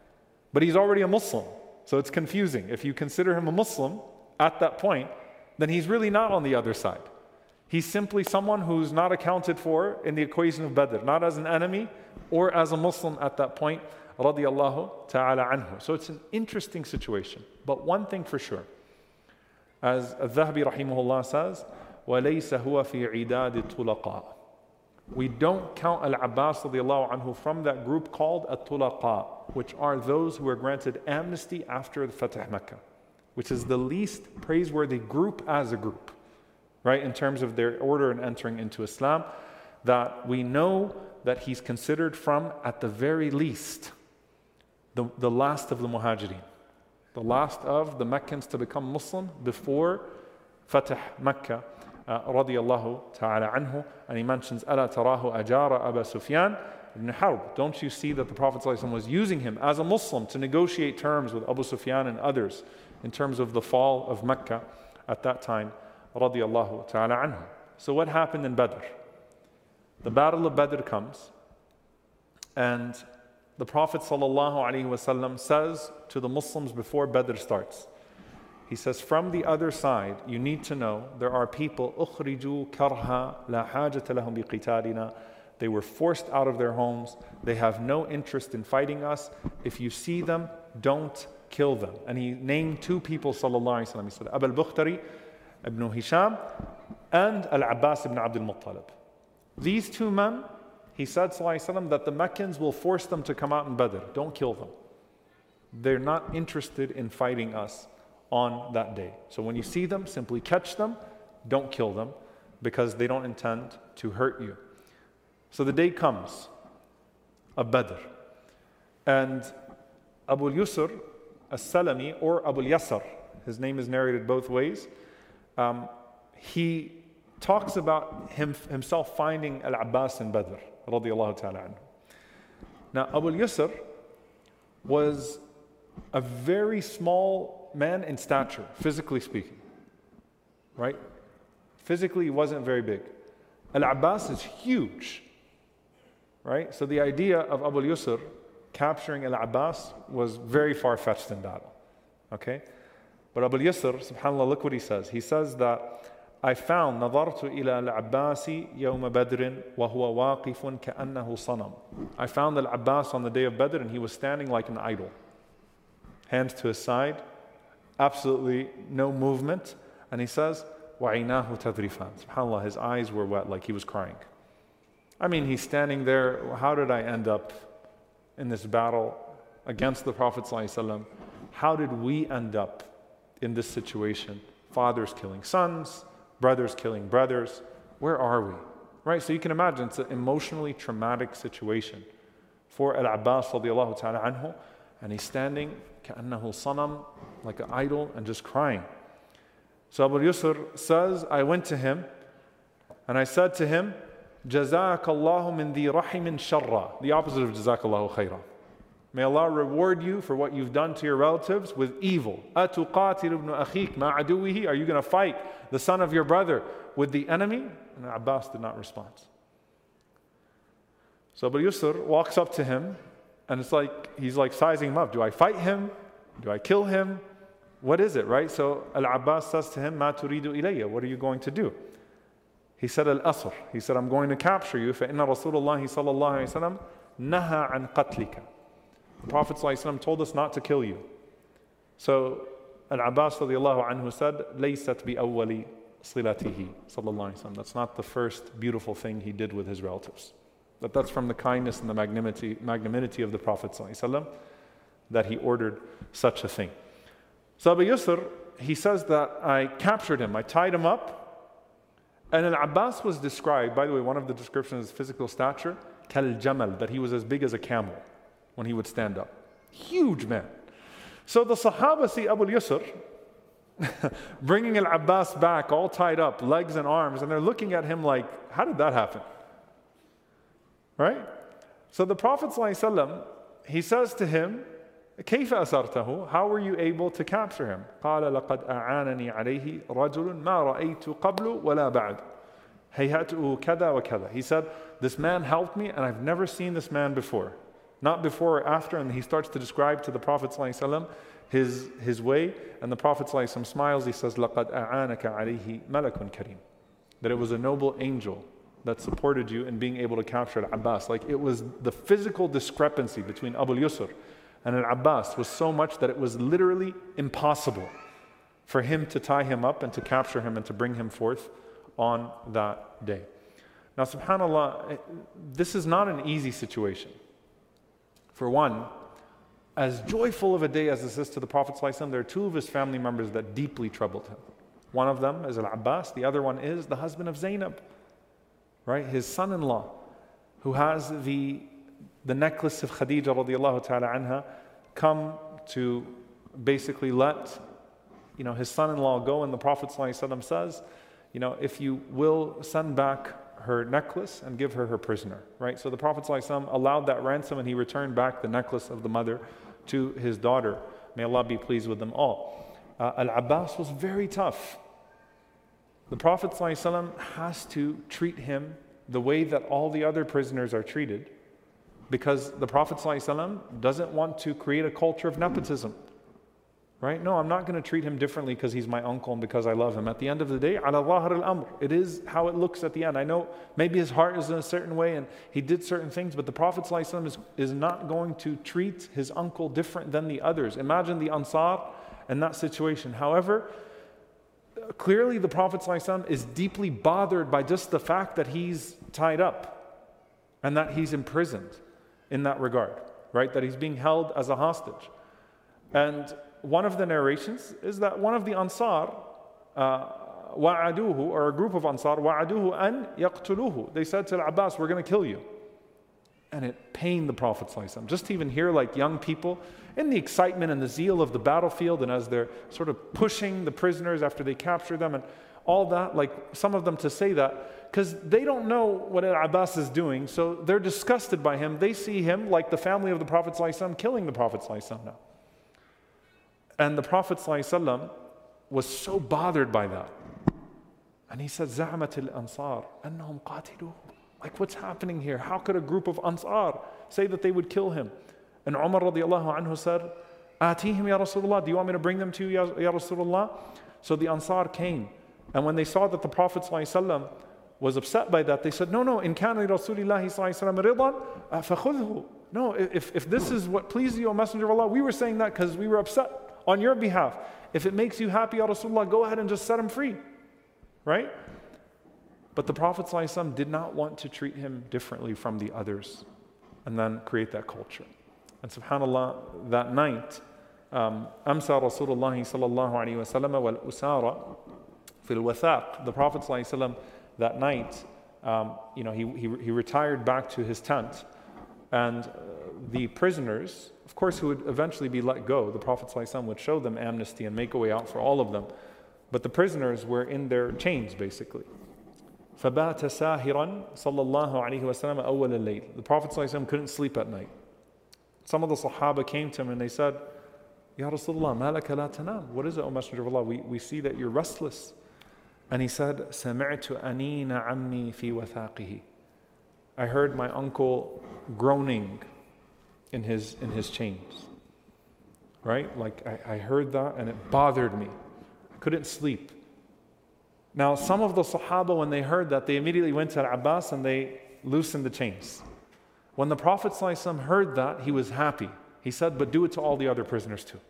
But he's already a Muslim. So it's confusing. If you consider him a Muslim at that point, then he's really not on the other side. He's simply someone who's not accounted for in the equation of Badr, not as an enemy or as a Muslim at that point, radiyallahu ta'ala anhu. So it's an interesting situation. But one thing for sure, as Al-Dhahabi rahimahullah says, وَلَيْسَ هُوَ فِي عِدَادِ الطُّلَقَاءِ. We don't count Al-Abbas radiallahu anhu from that group called At-Tulaqa, which are those who were granted amnesty after the Fatah Mecca, which is the least praiseworthy group as a group, right, in terms of their order in entering into Islam, that we know that he's considered from, at the very least, the, the last of the Muhajirin, the last of the Meccans to become Muslim before Fatah Mecca, uh, radiyallahu ta'ala anhu. And he mentions, أَلَا تَرَاهُ أَجَارَ أَبَا سُفْيَانَ ibn Harb. Don't you see that the Prophet ﷺ was using him as a Muslim to negotiate terms with Abu Sufyan and others in terms of the fall of Mecca at that time, radiyallahu ta'ala anhu. So what happened in Badr? The Battle of Badr comes, and the Prophet ﷺ says to the Muslims before Badr starts, He says, from the other side, you need to know there are people, أُخْرِجُوا كَرْهَا لَا حَاجَةَ لَهُمْ بِقِتَالِنَا. They were forced out of their homes. They have no interest in fighting us. If you see them, don't kill them. And he named two people, sallallahu alayhi wa sallam. He said, Abu al-Bukhtari ibn Hisham and Al-Abbas ibn Abdul Muttalib. These two men, he said, sallallahu alayhi wa sallam, that the Meccans will force them to come out in Badr. Don't kill them. They're not interested in fighting us on that day. So when you see them, simply catch them, don't kill them, because they don't intend to hurt you. So the day comes of Badr, and Abu al-Yusr as-Salami, or Abu al-Yasar, his name is narrated both ways, um, he talks about him, himself finding Al-Abbas in Badr, radiyallahu ta'ala anhu. Now Abu al-Yusr was a very small man in stature, physically speaking, right? Physically, he wasn't very big. Al-Abbas is huge, right? So the idea of Abu al-Yusr capturing Al-Abbas was very far-fetched in battle, okay? But Abu al-Yusr, subhanAllah, look what he says. He says that, I found, نظرت إلى العباس يوم بدر وهو واقف كأنه صنم. I found Al-Abbas on the day of Badr, and he was standing like an idol. Hands to his side, absolutely no movement. And he says, وَعِينَاهُ تَذْرِفَانِ. SubhanAllah, his eyes were wet, like he was crying. I mean, he's standing there. How did I end up in this battle against the Prophet ﷺ? How did we end up in this situation? Fathers killing sons, brothers killing brothers. Where are we? Right? So you can imagine it's an emotionally traumatic situation for Al-Abbas radiallahu ta'ala anhu. And he's standing, كَأَنَّهُ صَنَمٌ, like an idol, and just crying. So Abu Yusr says, I went to him, and I said to him, جَزَاكَ اللَّهُ مِنْ ذِي رَحِمٍ شَرًّا. The opposite of جَزَاكَ اللَّهُ خَيْرًا. May Allah reward you for what you've done to your relatives with evil. أَتُقَاتِلُ ابْنُ أَخِيكَ مَا عَدُوِهِ. Are you going to fight the son of your brother with the enemy? And Abbas did not respond. So Abu Yusr walks up to him, and it's like, he's like sizing him up. Do I fight him? Do I kill him? What is it, right? So Al-Abbas says to him, مَا تُرِيدُ إِلَيَّ. What are you going to do? He said, Al-Asr. He said, I'm going to capture you. فَإِنَّ رَسُولَ اللَّهِ صَلَّى اللَّهُ عَلَيْهِ وسلم نَهَى عَنْ قَتْلِكَ. The Prophet ﷺ told us not to kill you. So Al-Abbas radiallahu anhu said, لَيْسَتْ بِأَوَّلِ صِلَتِهِ sallallahu alayhi wa. That's not the first beautiful thing he did with his relatives. That that's from the kindness and the magnanimity, magnanimity of the Prophet ﷺ, that he ordered such a thing. So Abu Yusr, he says that I captured him, I tied him up, and Al-Abbas was described, by the way, one of the descriptions is physical stature, kal jamal, that he was as big as a camel when he would stand up. Huge man. So the Sahaba see Abu Yusr bringing Al-Abbas back, all tied up, legs and arms, and they're looking at him like, how did that happen? Right? So the Prophet ﷺ, he says to him, كيف أسرته? How were you able to capture him? قال لقد أعانني عليه رجل ما رأيت قبل ولا بعد. هيهاته كذا وكذا. He said, this man helped me, and I've never seen this man before. Not before or after. And he starts to describe to the Prophet ﷺ his, his way, and the Prophet ﷺ smiles. He says, لقد أعانك عليه ملك كريم. That it was a noble angel that supported you in being able to capture Al-Abbas. Like, it was the physical discrepancy between Abu Yusr and Al-Abbas was so much that it was literally impossible for him to tie him up and to capture him and to bring him forth on that day. Now, subhanAllah, this is not an easy situation. For one, as joyful of a day as this is to the Prophet ﷺ, there are two of his family members that deeply troubled him. One of them is Al-Abbas, the other one is the husband of Zainab, right? His son-in-law, who has the the necklace of Khadija radiallahu ta'ala anha come to basically let, you know, his son-in-law go, and the Prophet ﷺ says, you know, if you will send back her necklace and give her her prisoner, right? So the Prophet ﷺ allowed that ransom, and he returned back the necklace of the mother to his daughter. May Allah be pleased with them all. Uh, Al-Abbas was very tough. The Prophet ﷺ has to treat him the way that all the other prisoners are treated, because the Prophet ﷺ doesn't want to create a culture of nepotism. right? No, I'm not going to treat him differently because he's my uncle and because I love him. At the end of the day, ala zahir al-amr, it is how it looks at the end. I know maybe his heart is in a certain way and he did certain things, but the Prophet ﷺ is, is not going to treat his uncle different than the others. Imagine the Ansar in that situation. However, clearly the Prophet ﷺ is deeply bothered by just the fact that he's tied up and that he's imprisoned in that regard, right? That he's being held as a hostage. And one of the narrations is that one of the Ansar, wa'aduhu, or a group of Ansar, wa'aduhu an yaqtuluhu. They said to Al-Abbas, we're going to kill you. And it pained the Prophet ﷺ. Just to even hear like young people in the excitement and the zeal of the battlefield, and as they're sort of pushing the prisoners after they capture them and all that, like some of them to say that, because they don't know what Al-Abbas is doing, so they're disgusted by him. They see him like the family of the Prophet ﷺ killing the Prophet ﷺ now. And the Prophet ﷺ was so bothered by that. And he said, زَعْمَتِ الْأَنصَارِ أَنَّهُمْ قَاتِلُوهُ. Like, what's happening here? How could a group of Ansar say that they would kill him? And Umar radiallahu anhu said, آتِيهِمْ ya Rasulullah. Do you want me to bring them to you, ya, ya Rasulullah? So the Ansar came. And when they saw that the Prophet ﷺ was upset by that, they said, no, no, in kana Rasulillahi sallallahu ridan, fakhudhu. No, if, if this is what pleases you, O Messenger of Allah, we were saying that because we were upset on your behalf. If it makes you happy, Ya Rasulullah, go ahead and just set him free. Right? But the Prophet ﷺ did not want to treat him differently from the others and then create that culture. And subhanAllah, that night, um, Amsa Rasulullah sallallahu alayhi wa sallam wal usara fil wathaq. The Prophet ﷺ that night, um, you know, he, he, he retired back to his tent, and uh, the prisoners, of course, who would eventually be let go, the Prophet ﷺ would show them amnesty and make a way out for all of them. But the prisoners were in their chains, basically. فَبَاتَ سَاهِرًا صَلَّى اللَّهُ عَلَيْهِ وَسَلَّمَ أَوَّلَ اللَّيْلِ. The Prophet ﷺ couldn't sleep at night. Some of the Sahaba came to him and they said, Ya Rasulullah, ma laka la tanam. What is it, O Messenger of Allah? We, we see that you're restless. And he said, سَمِعْتُ أَنِينَ عَمِّي فِي وَثَاقِهِ. I heard my uncle groaning in his, in his chains. Right? Like I, I heard that and it bothered me. I couldn't sleep. Now, some of the Sahaba, when they heard that, they immediately went to Al-Abbas and they loosened the chains. When the Prophet ﷺ heard that, he was happy. He said, but do it to all the other prisoners too.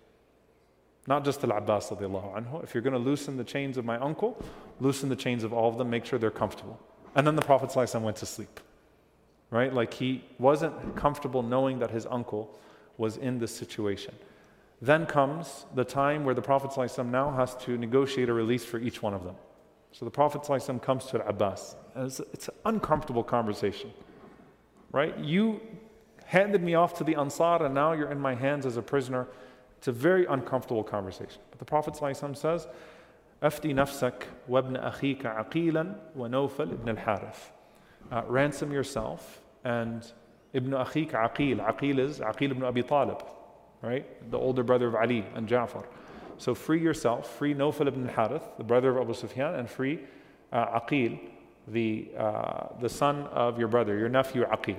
Not just Al-Abbas radiallahu anhu. If you're going to loosen the chains of my uncle, loosen the chains of all of them, make sure they're comfortable. And then the Prophet ﷺ went to sleep. Right? Like he wasn't comfortable knowing that his uncle was in this situation. Then comes the time where the Prophet ﷺ now has to negotiate a release for each one of them. So the Prophet ﷺ comes to Al-Abbas. And it's, it's an uncomfortable conversation. Right? You handed me off to the Ansar and now you're in my hands as a prisoner. It's a very uncomfortable conversation. But the Prophet ﷺ says, أَفْدِ نَفْسَكَ وَابْنَ أَخِيكَ عَقِيلًا وَنَوْفَلْ ibn al-Harith. Uh, ransom yourself and Ibn Akhik Aqil. Aqil is Aqil ibn Abi Talib, right? The older brother of Ali and Ja'far. So free yourself, free Nawfal ibn al-Harith, the brother of Abu Sufyan, and free uh, Aqil, the, uh, the son of your brother, your nephew Aqil.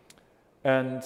And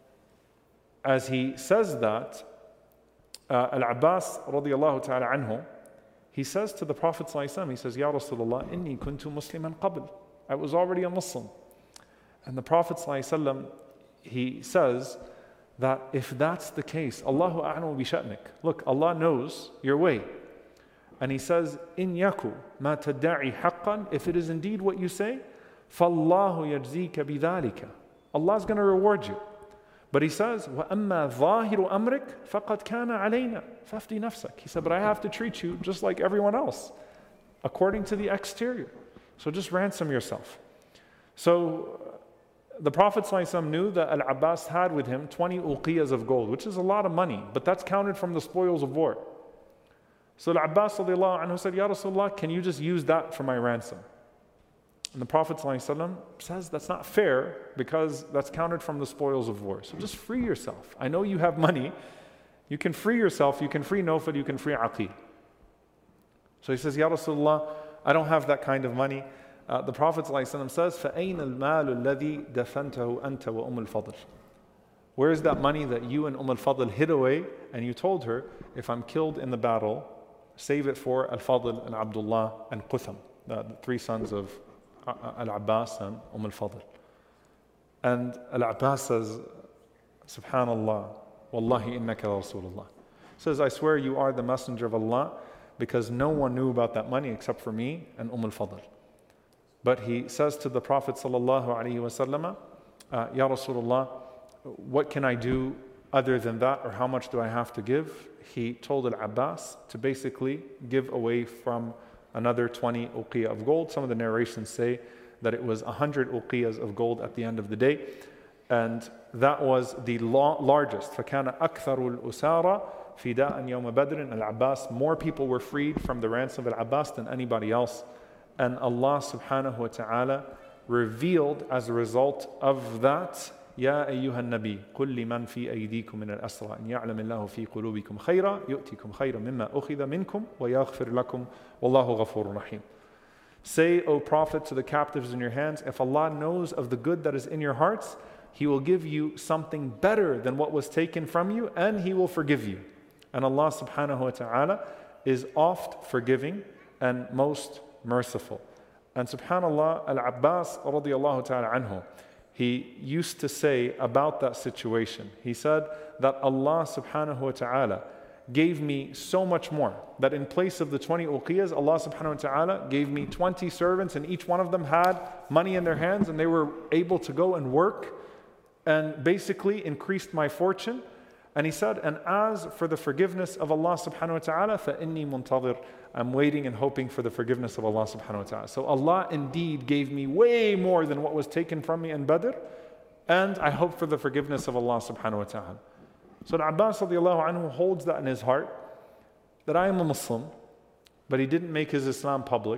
as he says that, uh, Al-Abbas radiallahu ta'ala anhu, he says to the Prophet ﷺ, he says, Ya Rasulullah, inni kuntu musliman qabl. I was already a Muslim. And the Prophet ﷺ, he says that if that's the case, Allahu a'lamu bi sha'nik. Look, Allah knows your way. And he says, in yaku ma tadda'i haqqan, if it is indeed what you say, فَاللَّهُ يَجْزِيكَ بِذَلِكَ. Allah is going to reward you. But he says, وَأَمَّا ظَاهِرُ أَمْرِكَ فَقَدْ كَانَ عَلَيْنَا فَافْدِ نَفْسَكَ. He said, but I have to treat you just like everyone else, according to the exterior. So just ransom yourself. So the Prophet ﷺ knew that Al-Abbas had with him twenty uqiyas of gold, which is a lot of money, but that's counted from the spoils of war. So Al-Abbas radiallahu anhu said, Ya Rasulullah, can you just use that for my ransom? And the Prophet ﷺ says that's not fair because that's counted from the spoils of war. So just free yourself. I know you have money. You can free yourself. You can free Nawfal. You can free Aqil. So he says, Ya Rasulullah, I don't have that kind of money. Uh, the Prophet ﷺ says, فَأَيْنَ الْمَالُ الَّذِي دَفَنْتَهُ أَنْتَ وَأُمُّ الْفَضْلِ. Where is that money that you and Umm al-Fadl hid away? And you told her, if I'm killed in the battle, save it for al-Fadl and Abdullah and Qutham, the three sons of Al-Abbas and Umm al-Fadl. And Al-Abbas says, Subhanallah, Wallahi innaka Rasulullah. Says, I swear you are the messenger of Allah, because no one knew about that money except for me and Umm al-Fadl. But he says to the Prophet sallallahu alaihi wasallam, uh, Ya Rasulullah, what can I do other than that, or how much do I have to give? He told Al-Abbas to basically give away from another twenty uqiyah of gold. Some of the narrations say that it was one hundred uqiyahs of gold at the end of the day. And that was the la- largest. فَكَانَ أَكْثَرُ الْأُسَارَ فِدَاءً يَوْمَ بَدْرٍ. Al-Abbas, more people were freed from the ransom of Al-Abbas than anybody else. And Allah subhanahu wa ta'ala revealed as a result of that, يا أيها النبي قل لمن في أيديكم من الأسرى إن يعلم الله في قلوبكم خيرا يؤتكم خيرا مما أخذ منكم ويغفر لكم والله غفور رحيم. Say, O Prophet, to the captives in your hands, if Allah knows of the good that is in your hearts, He will give you something better than what was taken from you, and He will forgive you. And Allah subhanahu wa ta'ala is oft forgiving and most merciful. And subhanallah, Al-Abbas radiyallahu ta'ala anhu, he used to say about that situation, he said that Allah subhanahu wa ta'ala gave me so much more, that in place of the twenty uqiyas, Allah subhanahu wa ta'ala gave me twenty servants, and each one of them had money in their hands, and they were able to go and work, and basically increased my fortune. And he said, and as for the forgiveness of Allah subhanahu wa ta'ala, فَإِنِّي مُنْتَظِرٌ, I'm waiting and hoping for the forgiveness of Allah subhanahu wa ta'ala. So Allah indeed gave me way more than what was taken from me in Badr, and I hope for the forgiveness of Allah subhanahu wa ta'ala. So Al-Abbas radiallahu anhu holds that in his heart, that I am a Muslim, but he didn't make his Islam public.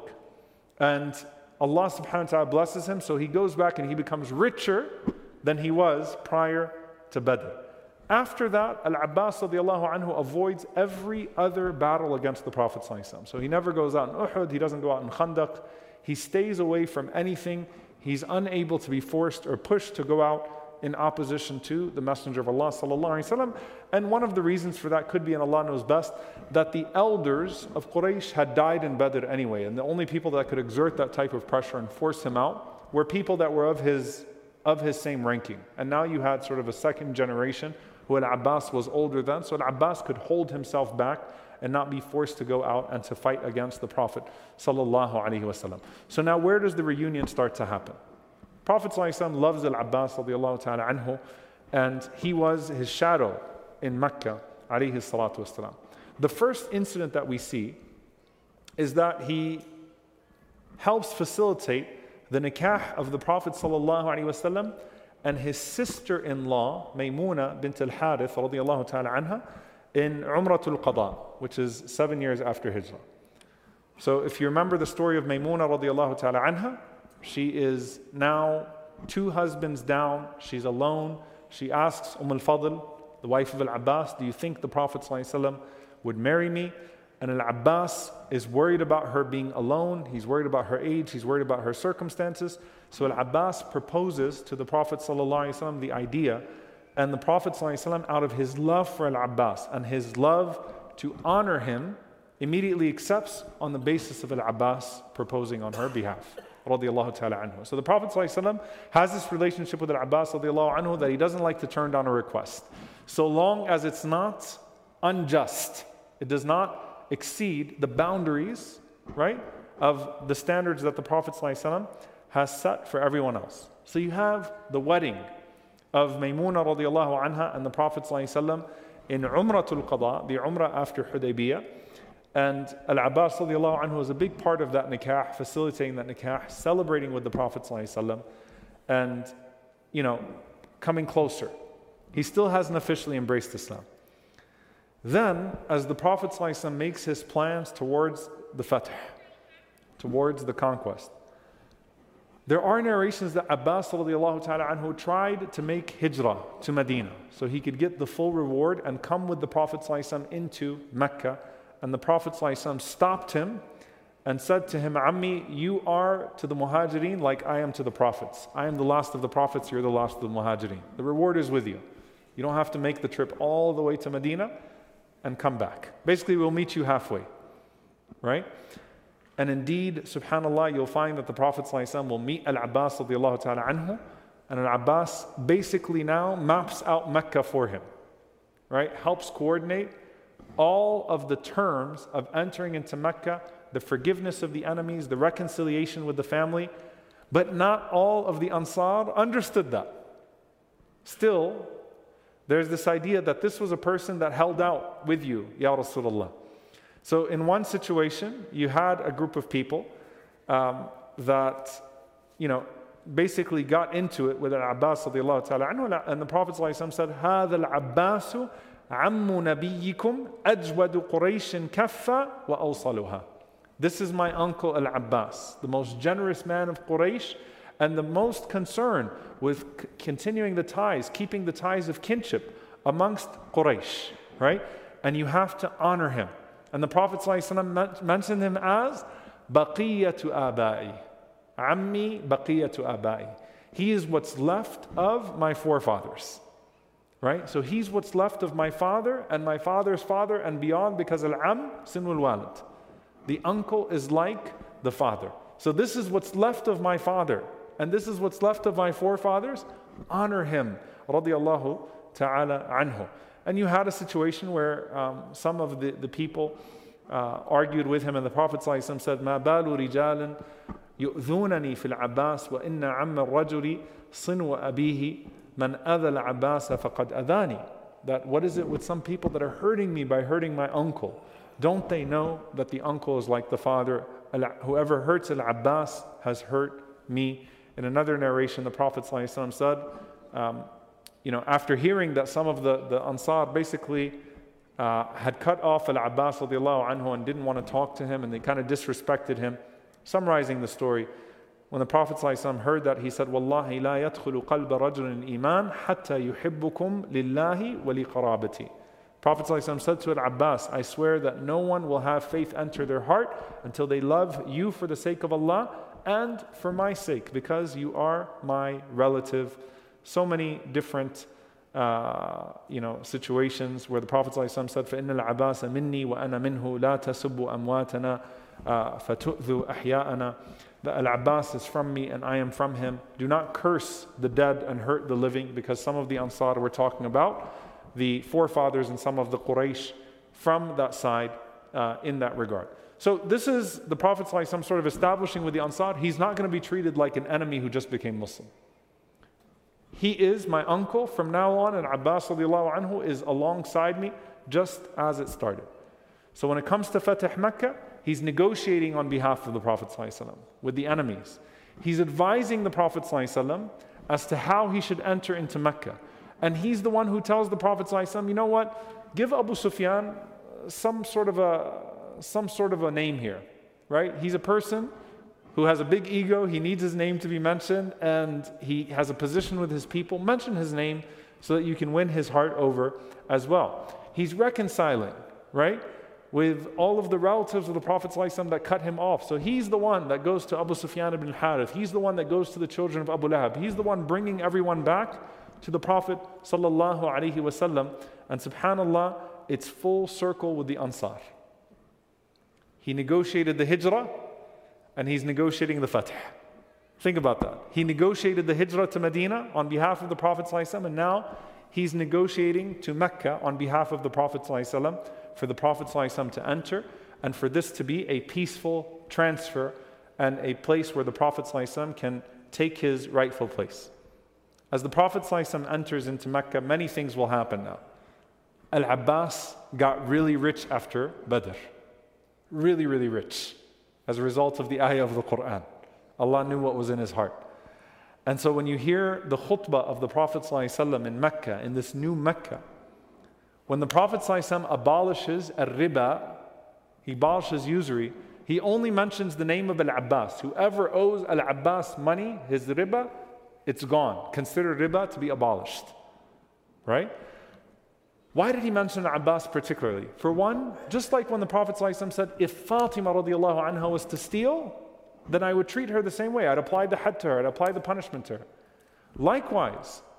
And Allah subhanahu wa ta'ala blesses him, so he goes back and he becomes richer than he was prior to Badr. After that, Al-Abbas radiallahu anhu avoids every other battle against the Prophet sallallahu alaihi wasallam. So he never goes out in Uhud, he doesn't go out in Khandaq. He stays away from anything. He's unable to be forced or pushed to go out in opposition to the Messenger of Allah sallallahu alaihi wasallam. And one of the reasons for that could be, and Allah knows best, that the elders of Quraysh had died in Badr anyway. And the only people that could exert that type of pressure and force him out were people that were of his, of his same ranking. And now you had sort of a second generation who Al-Abbas was older than, so Al-Abbas could hold himself back and not be forced to go out and to fight against the Prophet sallallahu alaihi wasallam. So now where does the reunion start to happen? Prophet sallallahu alaihi wasallam loves Al-Abbas radiallahu ta'ala anhu, and he was his shadow in Mecca alayhi salatu wasalam. The first incident that we see is that he helps facilitate the nikah of the Prophet sallallahu alaihi wasallam and his sister-in-law, Maymuna bint al-Harith radiyallahu ta'ala anha, in Umratul Qada, which is seven years after Hijrah. So if you remember the story of Maymuna radiyallahu ta'ala anha, she is now two husbands down, she's alone. She asks Umm al-Fadl, the wife of Al-Abbas, do you think the Prophet ﷺ would marry me? And Al-Abbas is worried about her being alone. He's worried about her age. He's worried about her circumstances. So Al-Abbas proposes to the Prophet ﷺ the idea. And the Prophet ﷺ, out of his love for Al-Abbas and his love to honor him, immediately accepts on the basis of Al-Abbas proposing on her behalf. Radiallahu ta'ala anhu. So the Prophet ﷺ has this relationship with Al-Abbas radiallahu anhu that he doesn't like to turn down a request. So long as it's not unjust, it does not exceed the boundaries, right, of the standards that the Prophet ﷺ has set for everyone else. So you have the wedding of Maymuna radiallahu anha and the Prophet ﷺ in Umratul Qada, the Umrah after Hudaybiyah. And Al-Abbas radiallahu anhu was a big part of that nikah, facilitating that nikah, celebrating with the Prophet ﷺ, and, you know, coming closer. He still hasn't officially embraced Islam. Then, as the Prophet ﷺ makes his plans towards the Fath, towards the conquest, there are narrations that Abbas radiallahu ta'ala anhu tried to make hijrah to Medina so he could get the full reward and come with the Prophet ﷺ into Mecca. And the Prophet ﷺ stopped him and said to him, Ammi, you are to the Muhajirin like I am to the Prophets. I am the last of the Prophets, you're the last of the Muhajirin. The reward is with you. You don't have to make the trip all the way to Medina and come back. Basically, we'll meet you halfway, right? And indeed, subhanAllah, you'll find that the Prophet ﷺ will meet Al-Abbas radiallahu ta'ala anhu, and Al-Abbas basically now maps out Mecca for him, right? Helps coordinate all of the terms of entering into Mecca, the forgiveness of the enemies, the reconciliation with the family. But not all of the Ansar understood that. Still, there's this idea that this was a person that held out with you, Ya Rasulullah. So in one situation, you had a group of people um, that, you know, basically got into it with Al-Abbas radiallahu ta'ala anhu, and the Prophet ﷺ said, هَذَا الْعَبَّاسُ عَمُّ نَبِيِّكُمْ أَجْوَدُ قُرَيْشٍ كَفَّ وَأَوْصَلُهَا. This is my uncle Al-Abbas, the most generous man of Quraysh and the most concerned with c- continuing the ties, keeping the ties of kinship amongst Quraysh, right? And you have to honor him. And the Prophet ﷺ mentioned him as Baqiyatu Abai. Ammi Baqiyatu Abai. He is what's left of my forefathers. Right? So he's what's left of my father and my father's father and beyond, because Al-Am Sinul Walid. The uncle is like the father. So this is what's left of my father, and this is what's left of my forefathers. Honor him, radiyallahu ta'ala anhu. And you had a situation where um, some of the, the people uh, argued with him, and the Prophet ﷺ said, مَا بَالُ رِجَالٍ يُؤْذُونَنِي فِي الْعَبَّاسِ وَإِنَّ عَمَّ الرَّجُلِ صِنْوَ أَبِيهِ مَنْ أَذَى الْعَبَّاسَ فَقَدْ أَذَانِي. That what is it with some people that are hurting me by hurting my uncle? Don't they know that the uncle is like the father? Whoever hurts Al-Abbas has hurt me. In another narration, the Prophet ﷺ said, um, you know, after hearing that some of the, the Ansar basically uh, had cut off Al-Abbas radiallahu anhu and didn't want to talk to him, and they kind of disrespected him. Summarizing the story, when the Prophet ﷺ heard that, he said, وَاللَّهِ لَا يَدْخُلُ قَلْبَ رَجُلٍ الْإِيمَانِ حَتَّى يُحِبُّكُمْ لِلَّهِ وَلِقَرَابَتِي. Prophet ﷺ said to Al-Abbas, I swear that no one will have faith enter their heart until they love you for the sake of Allah and for my sake, because you are my relative. So many different uh, you know, situations where the Prophet ﷺ said, فَإِنَّ الْعَبَاسَ مِنِّي وَأَنَا مِنْهُ لَا تَسُبُّ أَمْوَاتَنَا فَتُؤْذُوا أَحْيَاءَنَا. That Al-Abbas is from me and I am from him. Do not curse the dead and hurt the living, because some of the Ansar were talking about the forefathers and some of the Quraysh from that side uh, in that regard. So this is the Prophet ﷺ sort of establishing with the Ansar, he's not going to be treated like an enemy who just became Muslim. He is my uncle from now on, and Abbas radiallahu anhu is alongside me just as it started. So when it comes to Fatih Mecca, he's negotiating on behalf of the Prophet ﷺ with the enemies. He's advising the Prophet ﷺ as to how he should enter into Mecca. And he's the one who tells the Prophet ﷺ, you know what, give Abu Sufyan some sort of a some sort of a name here, right? He's a person who has a big ego, he needs his name to be mentioned, and he has a position with his people. Mention his name so that you can win his heart over as well. He's reconciling, right, with all of the relatives of the Prophet ﷺ that cut him off. So he's the one that goes to Abu Sufyan ibn Harith. He's the one that goes to the children of Abu Lahab. He's the one bringing everyone back to the Prophet sallallahu alaihi wasallam. And subhanallah, it's full circle with the Ansar. He negotiated the Hijrah, and he's negotiating the Fatih. Think about that. He negotiated the Hijrah to Medina on behalf of the Prophet ﷺ, and now he's negotiating to Mecca on behalf of the Prophet ﷺ for the Prophet ﷺ to enter, and for this to be a peaceful transfer and a place where the Prophet ﷺ can take his rightful place. As the Prophet ﷺ enters into Mecca, many things will happen now. Al-Abbas got really rich after Badr. Really, really rich. As a result of the ayah of the Quran. Allah knew what was in his heart. And so when you hear the khutbah of the Prophet ﷺ in Mecca, in this new Mecca, when the Prophet ﷺ abolishes al-riba, he abolishes usury, he only mentions the name of Al-Abbas. Whoever owes Al-Abbas money, his riba, it's gone. Consider riba to be abolished. Right? Why did he mention Abbas particularly? For one, just like when the Prophet ﷺ said, if Fatima radiallahu anha was to steal, then I would treat her the same way. I'd apply the had to her, I'd apply the punishment to her. Likewise,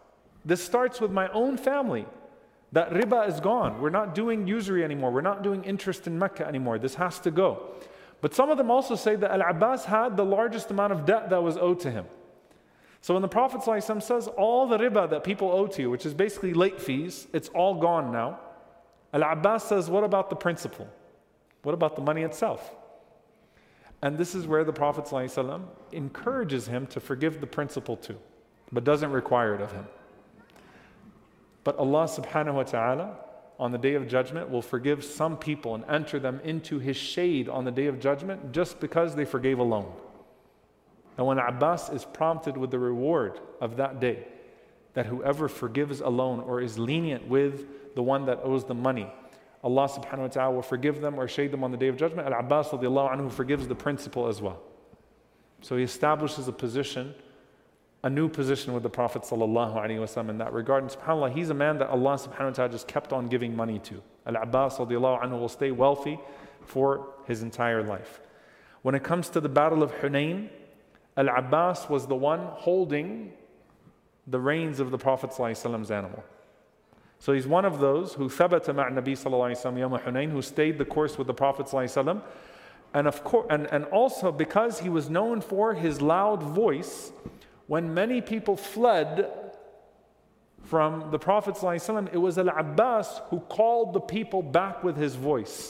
This starts with my own family. That riba is gone. We're not doing usury anymore. We're not doing interest in Mecca anymore. This has to go. But some of them also say that Al-Abbas had the largest amount of debt that was owed to him. So when the Prophet ﷺ says all the riba that people owe to you, which is basically late fees, it's all gone now. Al-Abbas says, what about the principal? What about the money itself? And this is where the Prophet ﷺ encourages him to forgive the principal too, but doesn't require it of him. But Allah subhanahu wa ta'ala on the day of judgment will forgive some people and enter them into His shade on the day of judgment just because they forgave a loan. And when Abbas is prompted with the reward of that day, that whoever forgives a loan or is lenient with the one that owes the money, Allah subhanahu wa ta'ala will forgive them or shade them on the day of judgment. Al-Abbas radiallahu anhu forgives the principal as well. So he establishes a position, a new position with the Prophet sallallahu alaihi wasallam in that regard. And subhanAllah, he's a man that Allah subhanahu wa ta'ala just kept on giving money to. Al-Abbas radiallahu anhu will stay wealthy for his entire life. When it comes to the Battle of Hunayn, Al-Abbas was the one holding the reins of the Prophet sallallahu alaihi wasallam's animal. So he's one of those who thabata ma'a Nabi sallallahu alaihi wasallam yawm Hunayn, who stayed the course with the Prophet sallallahu alaihi wasallam. And of course, and, and also because he was known for his loud voice, when many people fled from the Prophet ﷺ, it was Al-Abbas who called the people back with his voice.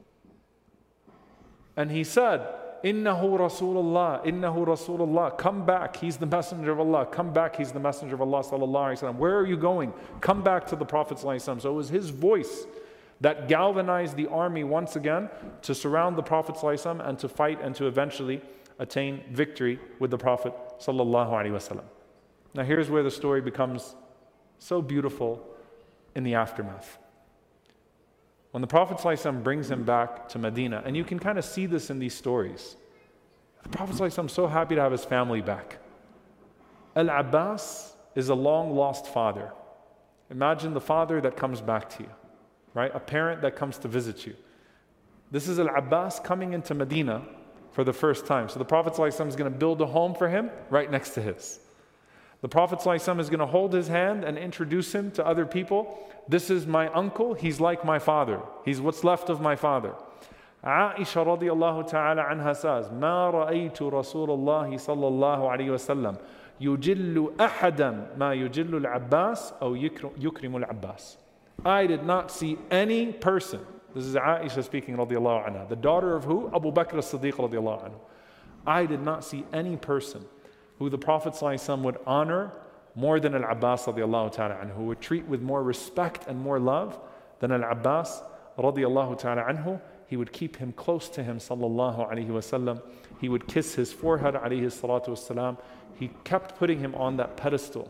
And he said, Innahu Rasulullah, Innahu Rasulullah, come back, he's the messenger of Allah, come back, he's the messenger of Allah sallallahu alaihi wasallam. Where are you going? Come back to the Prophet ﷺ. So it was his voice that galvanized the army once again to surround the Prophet ﷺ and to fight and to eventually attain victory with the Prophet sallallahu alaihi wasallam. Now here's where the story becomes so beautiful in the aftermath. When the Prophet sallallahu alaihi wasallam brings him back to Medina, and you can kind of see this in these stories. The Prophet sallallahu alaihi wasallam is so happy to have his family back. Al-Abbas is a long lost father. Imagine the father that comes back to you, right? A parent that comes to visit you. This is Al-Abbas coming into Medina for the first time. So the Prophet ﷺ is going to build a home for him right next to his. The Prophet ﷺ is going to hold his hand and introduce him to other people. This is my uncle, he's like my father. He's what's left of my father. Aisha radiallahu ta'ala anha says, مَا رَأَيْتُ رَسُولَ اللَّهِ صَلَّى اللَّهُ عَلَيْهِ وَسَلَّمْ يُجِلُّ أَحَدًا مَا يُجِلُّ الْعَبَّاسِ أو يُكْرِمُ الْعَبَّاسِ. I did not see any person. This is Aisha speaking radiallahu anha. The daughter of who? Abu Bakr as-Siddiq radiallahu anhu. I did not see any person who the Prophet ﷺ would honor more than Al-Abbas radiallahu ta'ala anhu, who would treat with more respect and more love than Al-Abbas radiallahu ta'ala anhu. He would keep him close to him sallallahu alayhi wasallam. He would kiss his forehead alayhi salatu wasalam. He kept putting him on that pedestal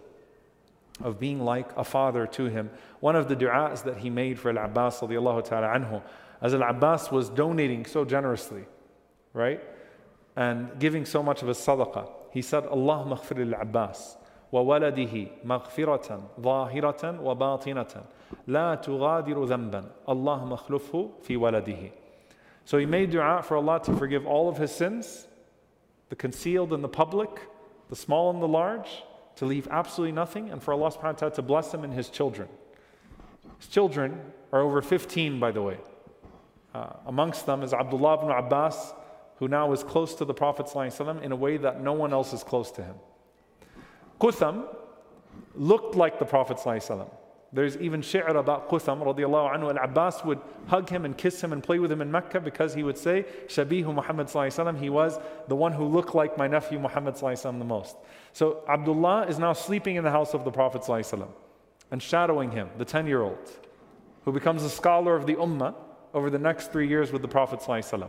of being like a father to him. One of the du'as that he made for Al-Abbas radiallahu ta'ala anhu, as Al-Abbas was donating so generously, right? And giving so much of his sadaqah, he said, Allahumma khfir lil-Abbas wa waladihi maghfiratan zahiratan wa batinatan la tughadiru dhanban Allahumma khlufhu fi waladihi. So he made du'a for Allah to forgive all of his sins, the concealed and the public, the small and the large, to leave absolutely nothing, and for Allah subhanahu wa ta'ala to bless him and his children. His children are over fifteen, by the way. Uh, amongst them is Abdullah ibn Abbas, who now is close to the Prophet ﷺ in a way that no one else is close to him. Qutham looked like the Prophet ﷺ. There's even shi'r about Qutham radiallahu anhu. Al-Abbas would hug him and kiss him and play with him in Mecca because he would say, Shabihu Muhammad sallallahu alaihi wasallam, he was the one who looked like my nephew Muhammad sallallahu alaihi wasallam the most. So Abdullah is now sleeping in the house of the Prophet sallallahu alaihi wasallam and shadowing him, the ten-year-old, who becomes a scholar of the Ummah over the next three years with the Prophet sallallahu alaihi wasallam.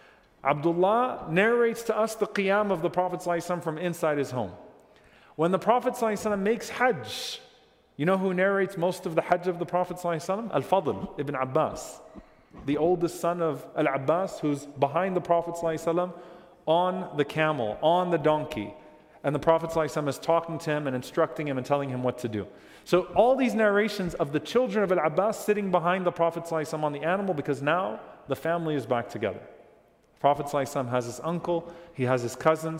Abdullah narrates to us the qiyam of the Prophet sallallahu alaihi wasallam from inside his home. When the Prophet sallallahu alaihi wasallam makes hajj, you know who narrates most of the hajj of the Prophet ﷺ? Al-Fadl ibn Abbas, the oldest son of Al-Abbas, who's behind the Prophet ﷺ on the camel, on the donkey. And the Prophet ﷺ is talking to him and instructing him and telling him what to do. So all these narrations of the children of Al-Abbas sitting behind the Prophet ﷺ on the animal, because now the family is back together. The Prophet ﷺ has his uncle, he has his cousins,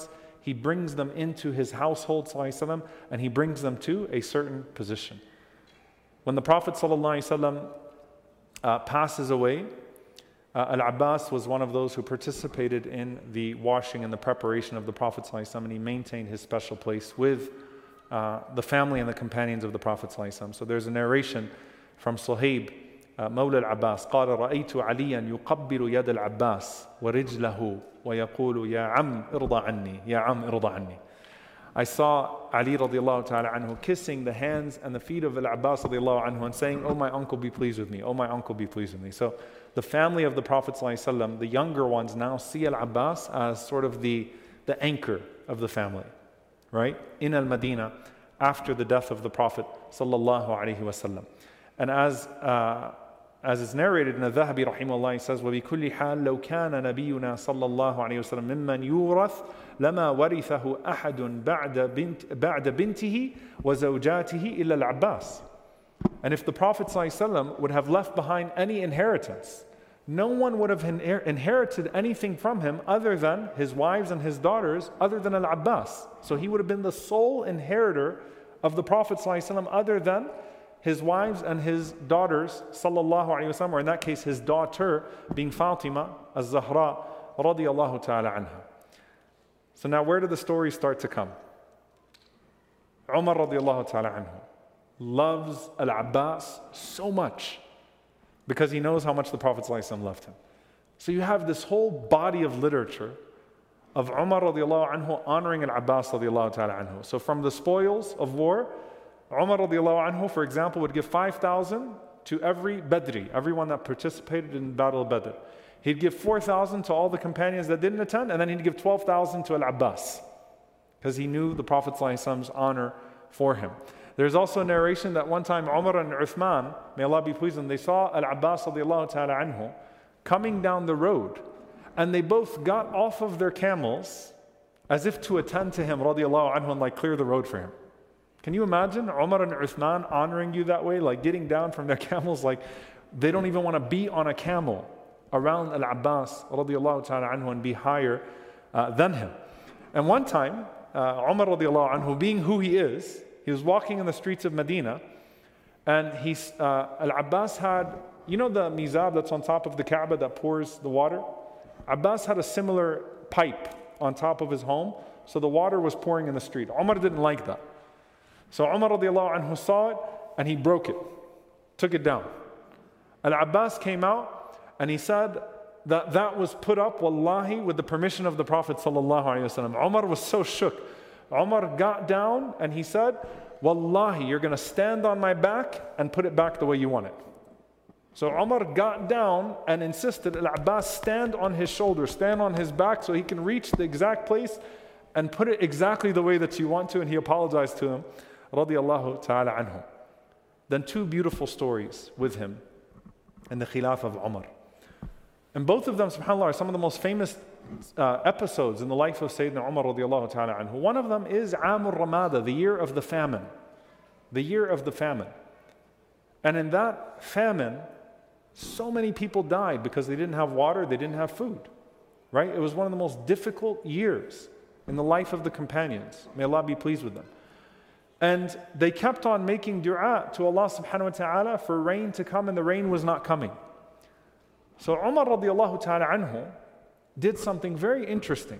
He brings them into his household, sallallahu alaihi wasallam, and he brings them to a certain position. When the Prophet sallallahu alaihi wasallam uh, passes away, uh, Al-Abbas was one of those who participated in the washing and the preparation of the Prophet sallallahu alaihi wasallam, and he maintained his special place with uh, the family and the companions of the Prophet sallallahu alaihi wasallam. So there's a narration from Suhaib, uh, Mawla al-Abbas, قال رأيت عليا يقبل يد العباس ورجله ويقول يا عم ارضى عني يا عم ارضى عني. I saw Ali radiallahu ta'ala anhu kissing the hands and the feet of Al-Abbas radiallahu anhu and saying, oh my uncle, be pleased with me. Oh my uncle, be pleased with me. So the family of the Prophet sallallahu alaihi wasallam, the younger ones now see Al-Abbas as sort of the, the anchor of the family, right? In Al-Madinah, after the death of the Prophet sallallahu alaihi wasallam. And as uh, as is narrated in Al-Dhahabi rahimahullah, he says, وَبِكُلِّ حَالٍ لَوْ كَانَ نَبِيُّنَا صَلَّى اللَّهُ عَلَيْهِ وسلم مِمَّنْ يُورَثْ لَمَا وَرِثَهُ أَحَدٌ بَعْدَ بِنْتِ بَعْدَ بِنْتِهِ وَزَوْجَاتِهِ إِلَّا الْعَبَّاسِ. And if the Prophet ﷺ would have left behind any inheritance, no one would have inherited anything from him other than his wives and his daughters, other than Al-Abbas. So he would have been the sole inheritor of the Prophet ﷺ other than his wives and his daughters, sallallahu alayhi wasallam, or in that case his daughter being Fatima az-Zahra radiyallahu ta'ala anha. So now where do the stories start to come? Umar radiyallahu ta'ala anhu loves Al-Abbas so much because he knows how much the Prophet sallallahu alayhi wasallam loved him. So you have this whole body of literature of Umar radiyallahu anhu honoring Al-Abbas radiyallahu ta'ala anhu. So from the spoils of war, Umar radiallahu anhu, for example, would give five thousand to every Badri, everyone that participated in Battle of Badr. He'd give four thousand to all the companions that didn't attend, and then he'd give twelve thousand to Al-Abbas, because he knew the Prophet ﷺ's honor for him. There's also a narration that one time Umar and Uthman, may Allah be pleased with them, they saw Al-Abbas radiallahu ta'ala anhu coming down the road, and they both got off of their camels as if to attend to him radiallahu anhu and like clear the road for him. Can you imagine Umar and Uthman honoring you that way, like getting down from their camels, like they don't even want to be on a camel around Al-Abbas radiallahu ta'ala anhu and be higher uh, than him. And one time, uh, Umar radiallahu anhu, being who he is, he was walking in the streets of Medina, and he's, uh, Al-Abbas had, you know the mizab that's on top of the Kaaba that pours the water? Abbas had a similar pipe on top of his home, so the water was pouring in the street. Umar didn't like that. So Umar radiallahu anhu saw it and he broke it, took it down. Al-Abbas came out and he said that that was put up, wallahi, with the permission of the Prophet sallallahu alaihi wasallam. Umar was so shook. Umar got down and he said, wallahi, you're going to stand on my back and put it back the way you want it. So Umar got down and insisted Al-Abbas stand on his shoulder, stand on his back so he can reach the exact place and put it exactly the way that you want to, and he apologized to him. Radiallahu ta'ala anhu. Then two beautiful stories with him in the Khilafah of Umar. And both of them, subhanAllah, are some of the most famous uh, episodes in the life of Sayyidina Umar radiallahu ta'ala anhu. One of them is Amur Ramada, the year of the famine. The year of the famine. And in that famine, so many people died because they didn't have water, they didn't have food. Right? It was one of the most difficult years in the life of the companions. May Allah be pleased with them. And they kept on making dua to Allah subhanahu wa ta'ala for rain to come, and the rain was not coming. So Umar radiallahu ta'ala anhu did something very interesting.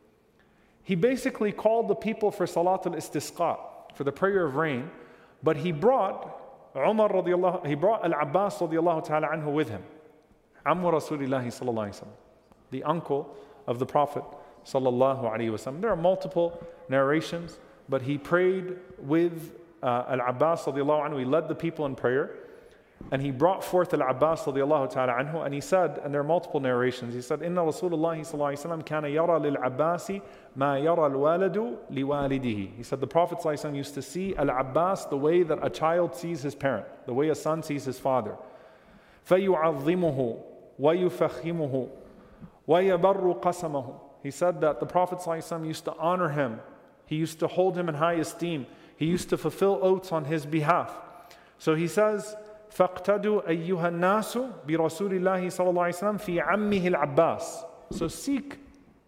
He basically called the people for Salat al-Istisqa, for the prayer of rain, but he brought Umar radiallahu, he brought Al-Abbas radiallahu ta'ala anhu with him. Ammu Rasulillahi sallallahu alayhi wa sallam, the uncle of the Prophet sallallahu alayhi wa sallam. There are multiple narrations, but he prayed with uh, Al-Abbas radiallahu anhu. He led the people in prayer, and he brought forth Al-Abbas radiallahu ta'ala anhu, and he said, and there are multiple narrations, he said, Inna Rasulullah sallallahu alayhi wa sallam kana yara lil-Abbasi ma yara al-waladu liwalidihi. He said the Prophet sallallahu alayhi wa sallam used to see Al-Abbas the way that a child sees his parent, the way a son sees his father. فَيُعَظِّمُهُ وَيُفَخِّمُهُ وَيَبَرُّ قَسَمَهُ. He said that the Prophet sallallahu alayhi wa sallam used to honor him. He used to hold him in high esteem. He used to fulfill oaths on his behalf. So he says, فَاقْتَدُوا أَيُّهَا النَّاسُ بِرَسُولِ اللَّهِ صَلَّى اللَّهُ عَلَيْهِ وسلم فِي عَمِّهِ الْعَبَّاسِ. So seek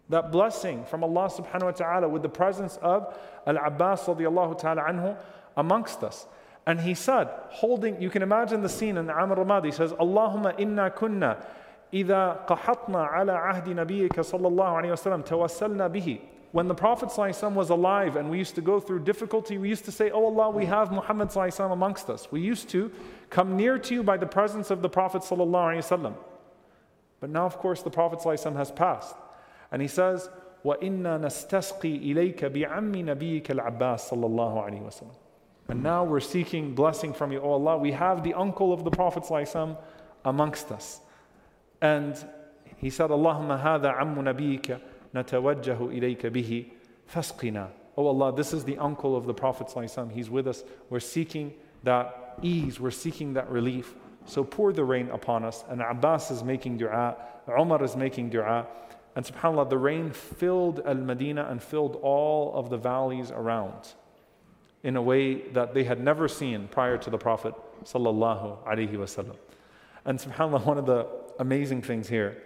that blessing from Allah subhanahu wa ta'ala with the presence of Al-Abbas radiallahu ta'ala anhu amongst us. And he said, holding, you can imagine the scene in Amr Ramadi, he says, Allahumma inna kunna إذا قحطنا على عهد نبيك صلى الله عليه وسلم توسلنا به. When the Prophet ﷺ was alive and we used to go through difficulty, we used to say, oh Allah, we have Muhammad ﷺ amongst us. We used to come near to you by the presence of the Prophet ﷺ. But now, of course, the Prophet ﷺ has passed. And he says, وَإِنَّا نَسْتَسْقِي إِلَيْكَ بِعَمِّ نَبِيِّكَ الْعَبَّاسِ صلى الله عليه وسلم. And now we're seeking blessing from you, oh Allah. We have the uncle of the Prophet ﷺ amongst us. And he said, Allahumma hadha ammu nabiyyika natawajjahu ilayka bihi fasqina. Oh Allah, this is the uncle of the Prophet ﷺ. He's with us. We're seeking that ease. We're seeking that relief. So pour the rain upon us. And Abbas is making dua. Umar is making dua. And subhanAllah, the rain filled Al-Madinah and filled all of the valleys around in a way that they had never seen prior to the Prophet sallallahu alaihi wasallam. And subhanAllah, one of the amazing things here,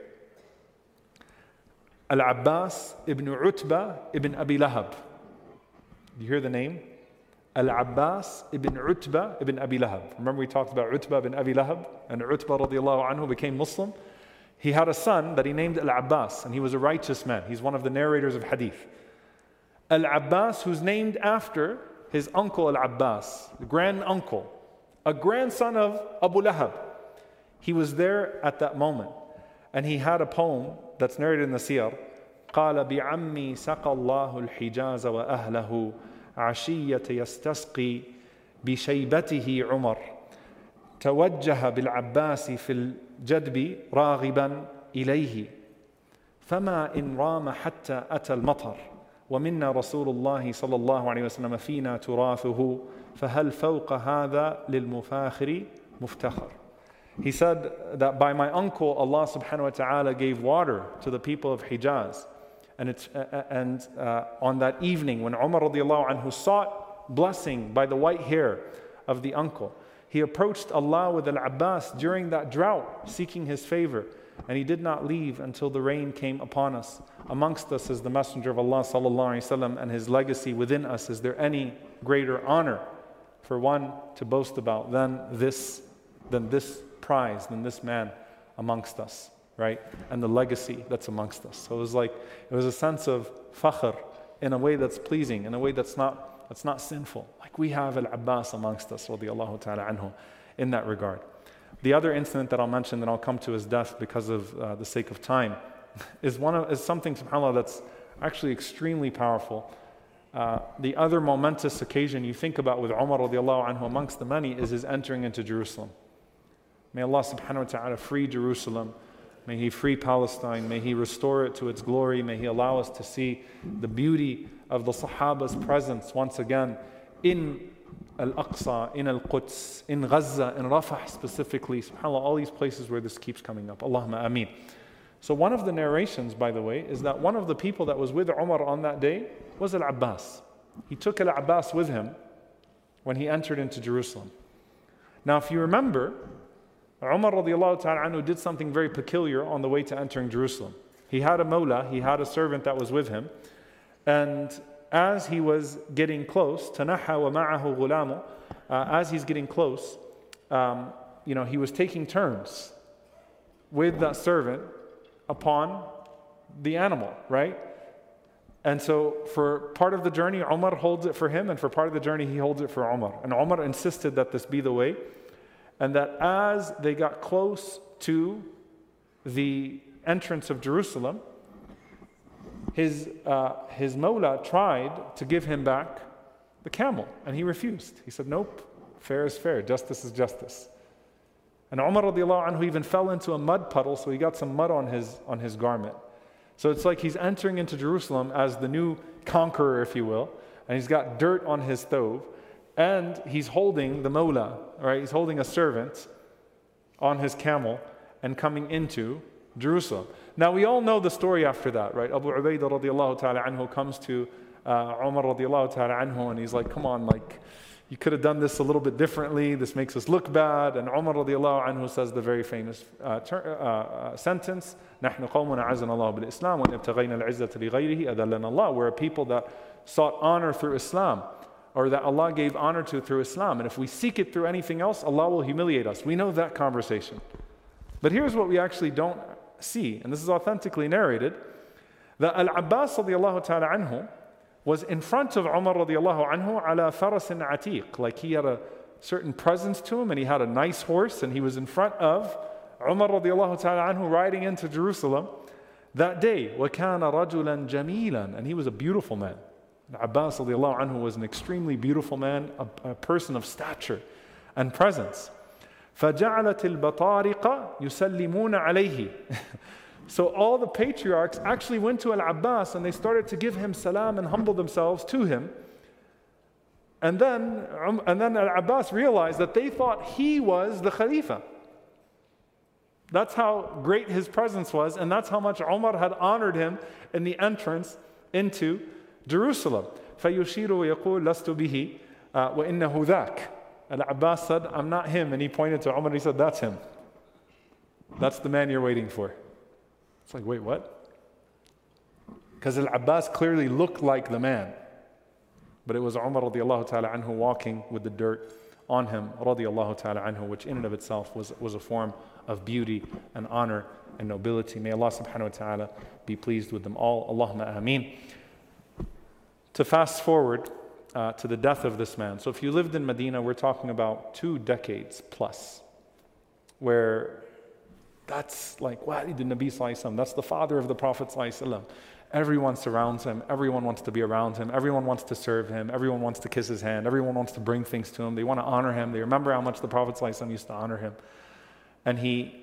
Al-Abbas ibn Utbah ibn Abi Lahab. Do you hear the name? Al-Abbas ibn Utbah ibn Abi Lahab. Remember we talked about Utbah ibn Abi Lahab, and Utbah radiallahu anhu became Muslim. He had a son that he named Al-Abbas, and he was a righteous man. He's one of the narrators of hadith. Al-Abbas, who's named after his uncle Al-Abbas, the grand uncle, a grandson of Abu Lahab. He was there at that moment, and he had a poem that's narrated in the Siyar. قال بعمي سقى الله الحجاز وأهله عشية يستسقي بشيبته عمر توجه بالعباس في الجدب راغبا إليه فما إن رام حتى أتى المطر ومنا رسول الله صلى الله عليه وسلم فينا تراثه فهل فوق هذا للمفاخر مفتخر. He said that by my uncle, Allah subhanahu wa ta'ala gave water to the people of Hijaz. And, it's, uh, and uh, on that evening, when Umar radiallahu anhu sought blessing by the white hair of the uncle, he approached Allah with Al-Abbas during that drought, seeking his favor. And he did not leave until the rain came upon us. Amongst us is the Messenger of Allah sallallahu alaihi wasallam, and his legacy within us. Is there any greater honor for one to boast about than this, than this prize, than this man amongst us, right? And the legacy that's amongst us. So it was like, it was a sense of fakhr in a way that's pleasing, in a way that's not, that's not sinful. Like we have Al-Abbas amongst us, radiyallahu ta'ala anhu, in that regard. The other incident that I'll mention, that I'll come to his death because of uh, the sake of time, is one of, is something, subhanAllah, that's actually extremely powerful. Uh, the other momentous occasion you think about with Umar radiallahu anhu amongst the many is his entering into Jerusalem. May Allah subhanahu wa ta'ala free Jerusalem. May He free Palestine. May He restore it to its glory. May He allow us to see the beauty of the Sahaba's presence once again in Al-Aqsa, in Al-Quds, in Gaza, in Rafah specifically. SubhanAllah, all these places where this keeps coming up. Allahumma ameen. So one of the narrations, by the way, is that one of the people that was with Umar on that day was Al-Abbas. He took Al-Abbas with him when he entered into Jerusalem. Now, if you remember, Umar radiallahu ta'ala anhu did something very peculiar on the way to entering Jerusalem. He had a mawla, he had a servant that was with him, and as he was getting close, تَنَحَّى وَمَعَهُ غُلَامُ, uh, as he's getting close, um, you know, he was taking turns with that servant upon the animal, right? And so for part of the journey, Umar holds it for him, and for part of the journey, he holds it for Umar. And Umar insisted that this be the way, and that as they got close to the entrance of Jerusalem, his, uh, his mawla tried to give him back the camel, and he refused. He said, nope, fair is fair, justice is justice. And Umar radiallahu anhu even fell into a mud puddle, so he got some mud on his, on his garment. So it's like he's entering into Jerusalem as the new conqueror, if you will, and he's got dirt on his stove, and he's holding the mawla, right? He's holding a servant on his camel and coming into Jerusalem. Now we all know the story after that, right? Abu Ubaidah radiallahu ta'ala anhu comes to uh, Umar radiallahu ta'ala anhu, and he's like, come on, like, you could have done this a little bit differently. This makes us look bad. And Umar radiallahu anhu says the very famous uh, ter- uh, uh, sentence, نحن قوم أعزنا الله بالإسلام وإن ابتغينا العزة لغيره أذلنا الله. We're a people that sought honor through Islam, or that Allah gave honor to through Islam. And if we seek it through anything else, Allah will humiliate us. We know that conversation. But here's what we actually don't see, and this is authentically narrated, that Al-Abbas radiallahu ta'ala anhu was in front of Umar radiallahu anhu ala farasin atiq, like he had a certain presence to him and he had a nice horse and he was in front of Umar radiallahu ta'ala anhu riding into Jerusalem that day. وَكَانَ رَجُلًا جَمِيلًا, and he was a beautiful man. Abbas radiallahu anhu was an extremely beautiful man, a, a person of stature and presence. فَجَعَلَتِ الْبَطَارِقَ يُسَلِّمُونَ عَلَيْهِ. So all the patriarchs actually went to Al-Abbas and they started to give him salam and humble themselves to him. And then, and then Al-Abbas realized that they thought he was the Khalifa. That's how great his presence was, and that's how much Umar had honored him in the entrance into Jerusalem. فَيُشِيرُ وَيَقُولُ لَسْتُ بِهِ وَإِنَّهُ ذَاكَ. Al-Abbas said, I'm not him. And he pointed to Umar and he said, that's him. That's the man you're waiting for. It's like, wait, what? Because Al-Abbas clearly looked like the man. But it was Umar radiallahu ta'ala anhu walking with the dirt on him radiallahu ta'ala anhu, which in and of itself was, was a form of beauty and honor and nobility. May Allah subhanahu wa ta'ala be pleased with them all. Allahumma ameen. To fast forward uh, to the death of this man. So if you lived in Medina, we're talking about two decades plus, where that's like Walid al-Nabi sallallahu alaihi wasallam. That's the father of the Prophet sallallahu alaihi wasallam. Everyone surrounds him. Everyone wants to be around him. Everyone wants to serve him. Everyone wants to kiss his hand. Everyone wants to bring things to him. They want to honor him. They remember how much the Prophet sallallahu alaihi wasallam used to honor him. And he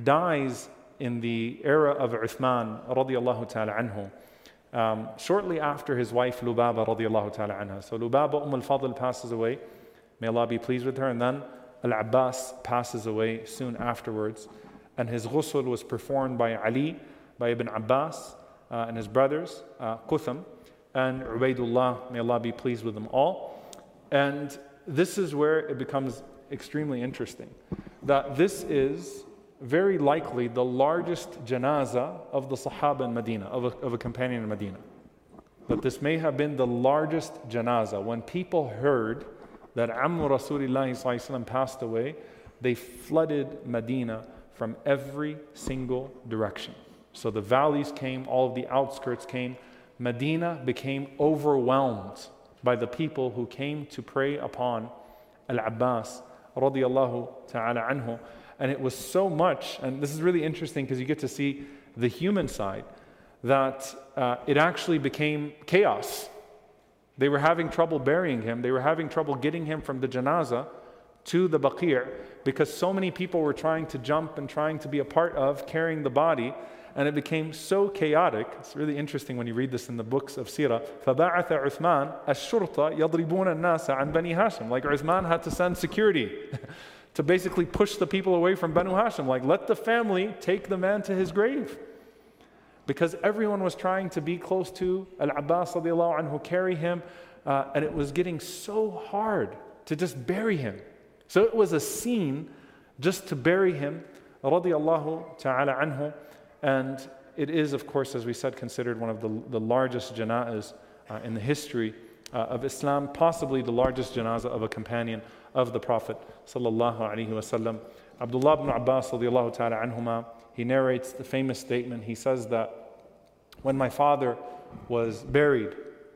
dies in the era of Uthman radiallahu ta'ala anhu, um, shortly after his wife Lubaba radiallahu ta'ala anha. So Lubaba Umm al-Fadl passes away. May Allah be pleased with her. And then Al-Abbas passes away soon afterwards. And his ghusl was performed by Ali, by Ibn Abbas, uh, and his brothers, uh, Qutham, and Ubaidullah, may Allah be pleased with them all. And this is where it becomes extremely interesting, that this is very likely the largest janazah of the Sahaba in Medina, of a, of a companion in Medina. That this may have been the largest janazah. When people heard that Ammu Rasulullah sallallahu alaihi wasallam passed away, they flooded Medina from every single direction. So the valleys came, all of the outskirts came. Medina became overwhelmed by the people who came to pray upon Al-Abbas radiyallahu ta'ala anhu. And it was so much, and this is really interesting because you get to see the human side, that uh, it actually became chaos. They were having trouble burying him. They were having trouble getting him from the janazah to the Baqi', because so many people were trying to jump and trying to be a part of carrying the body, and it became so chaotic. It's really interesting when you read this in the books of Sirah. فَبَعَثَ عُثْمَانَ الشُّرْطَ يَضْرِبُونَ النَّاسَ عَنْ بَنِي هَاشِمٍ. Like Uthman had to send security to basically push the people away from Banu Hashim. Like, let the family take the man to his grave. Because everyone was trying to be close to Al-Abbas radiallahu anhu, carry him, uh, and it was getting so hard to just bury him. So it was a scene just to bury him, radiallahu ta'ala anhu. And it is, of course, as we said, considered one of the, the largest janazas uh, in the history uh, of Islam, possibly the largest janazah of a companion of the Prophet sallallahu alaihi wasallam. Abdullah ibn Abbas radiallahu ta'ala anhuma, he narrates the famous statement. He says that when my father was buried,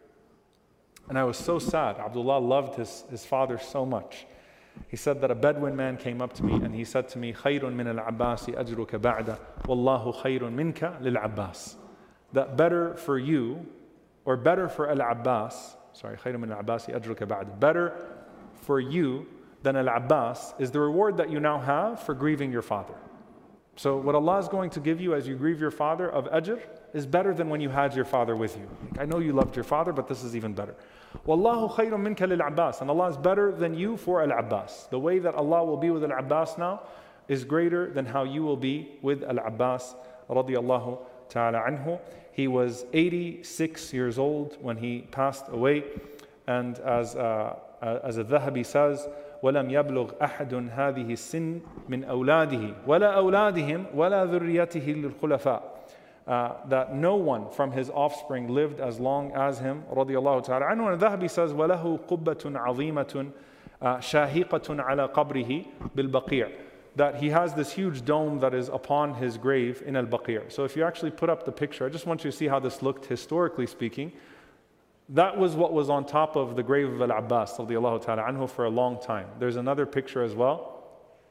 and I was so sad, Abdullah loved his, his father so much. He said that a Bedouin man came up to me and he said to me, خَيْرٌ مِنَ الْعَبَّاسِ أَجْرُكَ بَعْدَ وَاللَّهُ خَيْرٌ مِنْكَ لِلْعَبَّاسِ. That better for you, or better for Al-Abbas, sorry, خَيْرٌ مِنَ الْعَبَّاسِ أَجْرُكَ بَعْدَ, better for you than Al-Abbas is the reward that you now have for grieving your father. So what Allah is going to give you as you grieve your father of ajr is better than when you had your father with you. I know you loved your father, but this is even better. Wallahu khayrun minka lil Abbas. And Allah is better than you for Al-Abbas. The way that Allah will be with Al-Abbas now is greater than how you will be with Al-Abbas radiyallahu ta'ala anhu. He was eighty-six years old when he passed away. And as uh, uh, as Al-Dhahabi says, وَلَمْ يَبْلُغْ أَحَدٌ هَذِهِ السِّنِّ مِنْ أَوْلَادِهِ وَلَا أَوْلَادِهِمْ وَلَا ذُرِّيَّتِهِ لِلْخُلَفَاءِ. Uh, that no one from his offspring lived as long as him, radiyallahu ta'ala anhu. And Dhahabi says, وَلَهُ قُبَّةٌ عَظِيمَةٌ شَاهِقَةٌ عَلَى قَبْرِهِ بِالْبَقِيعِ. That he has this huge dome that is upon his grave in Al-Baqi'. So if you actually put up the picture, I just want you to see how this looked historically speaking. That was what was on top of the grave of Al-Abbas radiyallahu ta'ala anhu for a long time. There's another picture as well.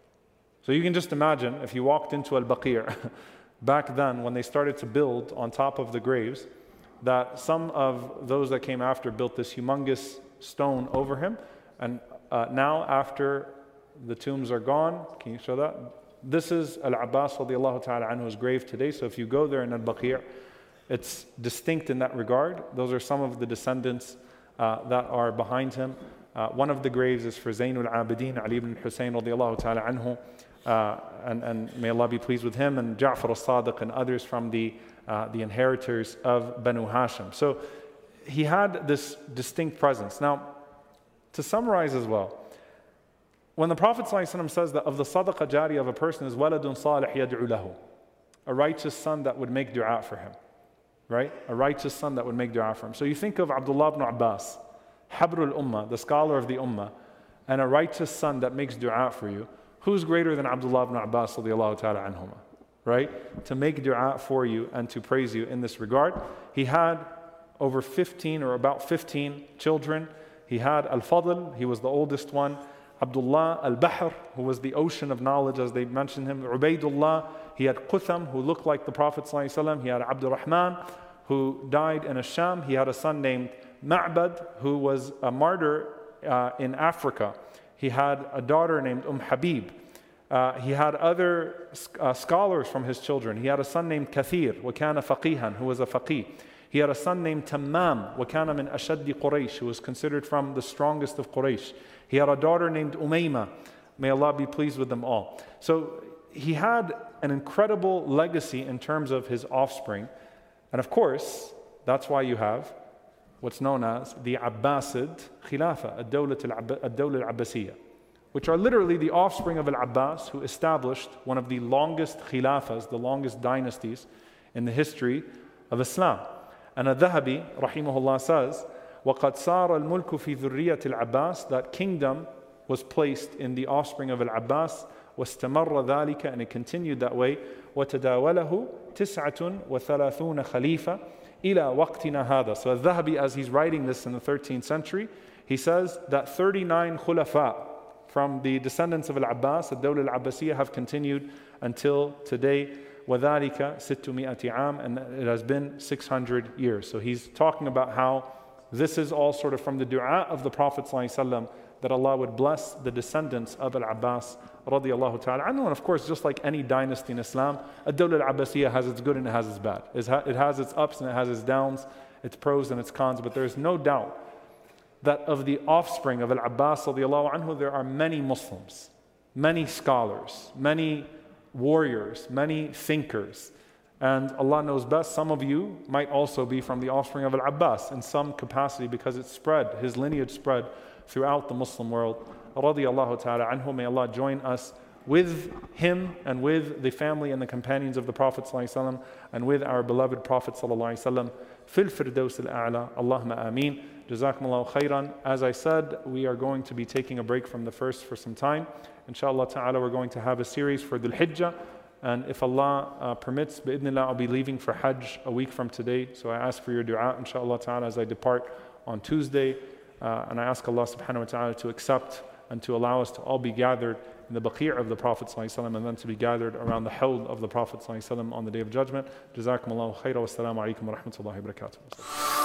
So you can just imagine if you walked into Al-Baqi' back then when they started to build on top of the graves, that some of those that came after built this humongous stone over him. And uh, now after the tombs are gone, can you show that? This is Al-Abbas radiyallahu ta'ala anhu's grave today. So if you go there in Al-Baqi', it's distinct in that regard. Those are some of the descendants uh, that are behind him. Uh, one of the graves is for Zainul Abidin, Ali ibn Hussein radiyallahu ta'ala anhu. Uh, and, and may Allah be pleased with him, and Ja'far al-Sadiq and others from the, uh, the inheritors of Banu Hashim. So he had this distinct presence. Now, to summarize as well, when the Prophet ﷺ says that of the sadaqah jari of a person is waladun salih yad'u lahu, a righteous son that would make dua for him, right? A righteous son that would make dua for him. So you think of Abdullah ibn Abbas, Habrul Ummah, the scholar of the Ummah, and a righteous son that makes dua for you. Who's greater than Abdullah ibn Abbas radiyallahu ta'ala anhuma, right? To make dua for you and to praise you in this regard. He had over fifteen or about fifteen children. He had Al-Fadl, he was the oldest one. Abdullah Al-Bahr, who was the ocean of knowledge as they mentioned him. Ubaidullah, he had Qutham, who looked like the Prophet ﷺ. He had Abdul Rahman, who died in Asham. He had a son named Ma'bad, who was a martyr uh, in Africa. He had a daughter named Umm Habib. Uh, he had other uh, scholars from his children. He had a son named Kathir, وَكَانَ فَقِيهًا, who was a faqih. He had a son named Tammam, وَكَانَ مِنْ أَشَدِّ Quraysh, who was considered from the strongest of Quraysh. He had a daughter named Umayma. May Allah be pleased with them all. So he had an incredible legacy in terms of his offspring. And of course, that's why you have what's known as the Abbasid Khilafah, Ad-Dawla al-Abbasiyya, which are literally the offspring of Al-Abbas, who established one of the longest khilafas, the longest dynasties in the history of Islam. And Al-Dhahabi, rahimahullah, says, وَقَدْ صَارَ الْمُلْكُ فِي ذُرِّيَّةِ الْعَبَّاسِ, that kingdom was placed in the offspring of Al-Abbas, وَاسْتَمَرَّ ذَلِكَ, and it continued that way, وَتَدَاوَلَهُ تِسْعَةٌ وَثَلَاثُونَ خَلِيفَةً إِلَى وَقْتِنَا هَذَا. So Al-Dhahabi, as he's writing this in the thirteenth century, he says that thirty-nine khulafa from the descendants of Al-Abbas, the Dawla al-Abbasiyya, have continued until today. وَذَلِكَ سِتُّمِئَةِ عَامٍ, and it has been six hundred years. So he's talking about how this is all sort of from the dua of the Prophet ﷺ, that Allah would bless the descendants of Al-Abbas radiyallahu ta'ala anhu. And of course, just like any dynasty in Islam, Ad-Dawla al-Abbasiyya has its good and it has its bad. It has its ups and it has its downs, its pros and its cons, but there's no doubt that of the offspring of Al-Abbas radiyallahu anhu, there are many Muslims, many scholars, many warriors, many thinkers. And Allah knows best, some of you might also be from the offspring of Al-Abbas in some capacity, because it spread, his lineage spread throughout the Muslim world. Radiyallahu ta'ala anhu, may Allah join us with him and with the family and the companions of the Prophet ﷺ and with our beloved Prophet ﷺ. Fil firdaus al-a'la. Allahumma ameen. Jazakumullahu khairan. As I said, we are going to be taking a break from the first for some time. Inshallah ta'ala, we're going to have a series for Dhul Hijjah. And if Allah uh, permits, bi'idhnillah, I'll be leaving for Hajj a week from today. So I ask for your dua, inshallah ta'ala, as I depart on Tuesday. Uh, and I ask Allah subhanahu wa ta'ala to accept and to allow us to all be gathered in the Baqi' of the Prophet ﷺ, and then to be gathered around the Hawd of the Prophet ﷺ on the Day of Judgment. Jazakumullahu khairan wa assalamu alaikum wa rahmatullahi wa barakatuh.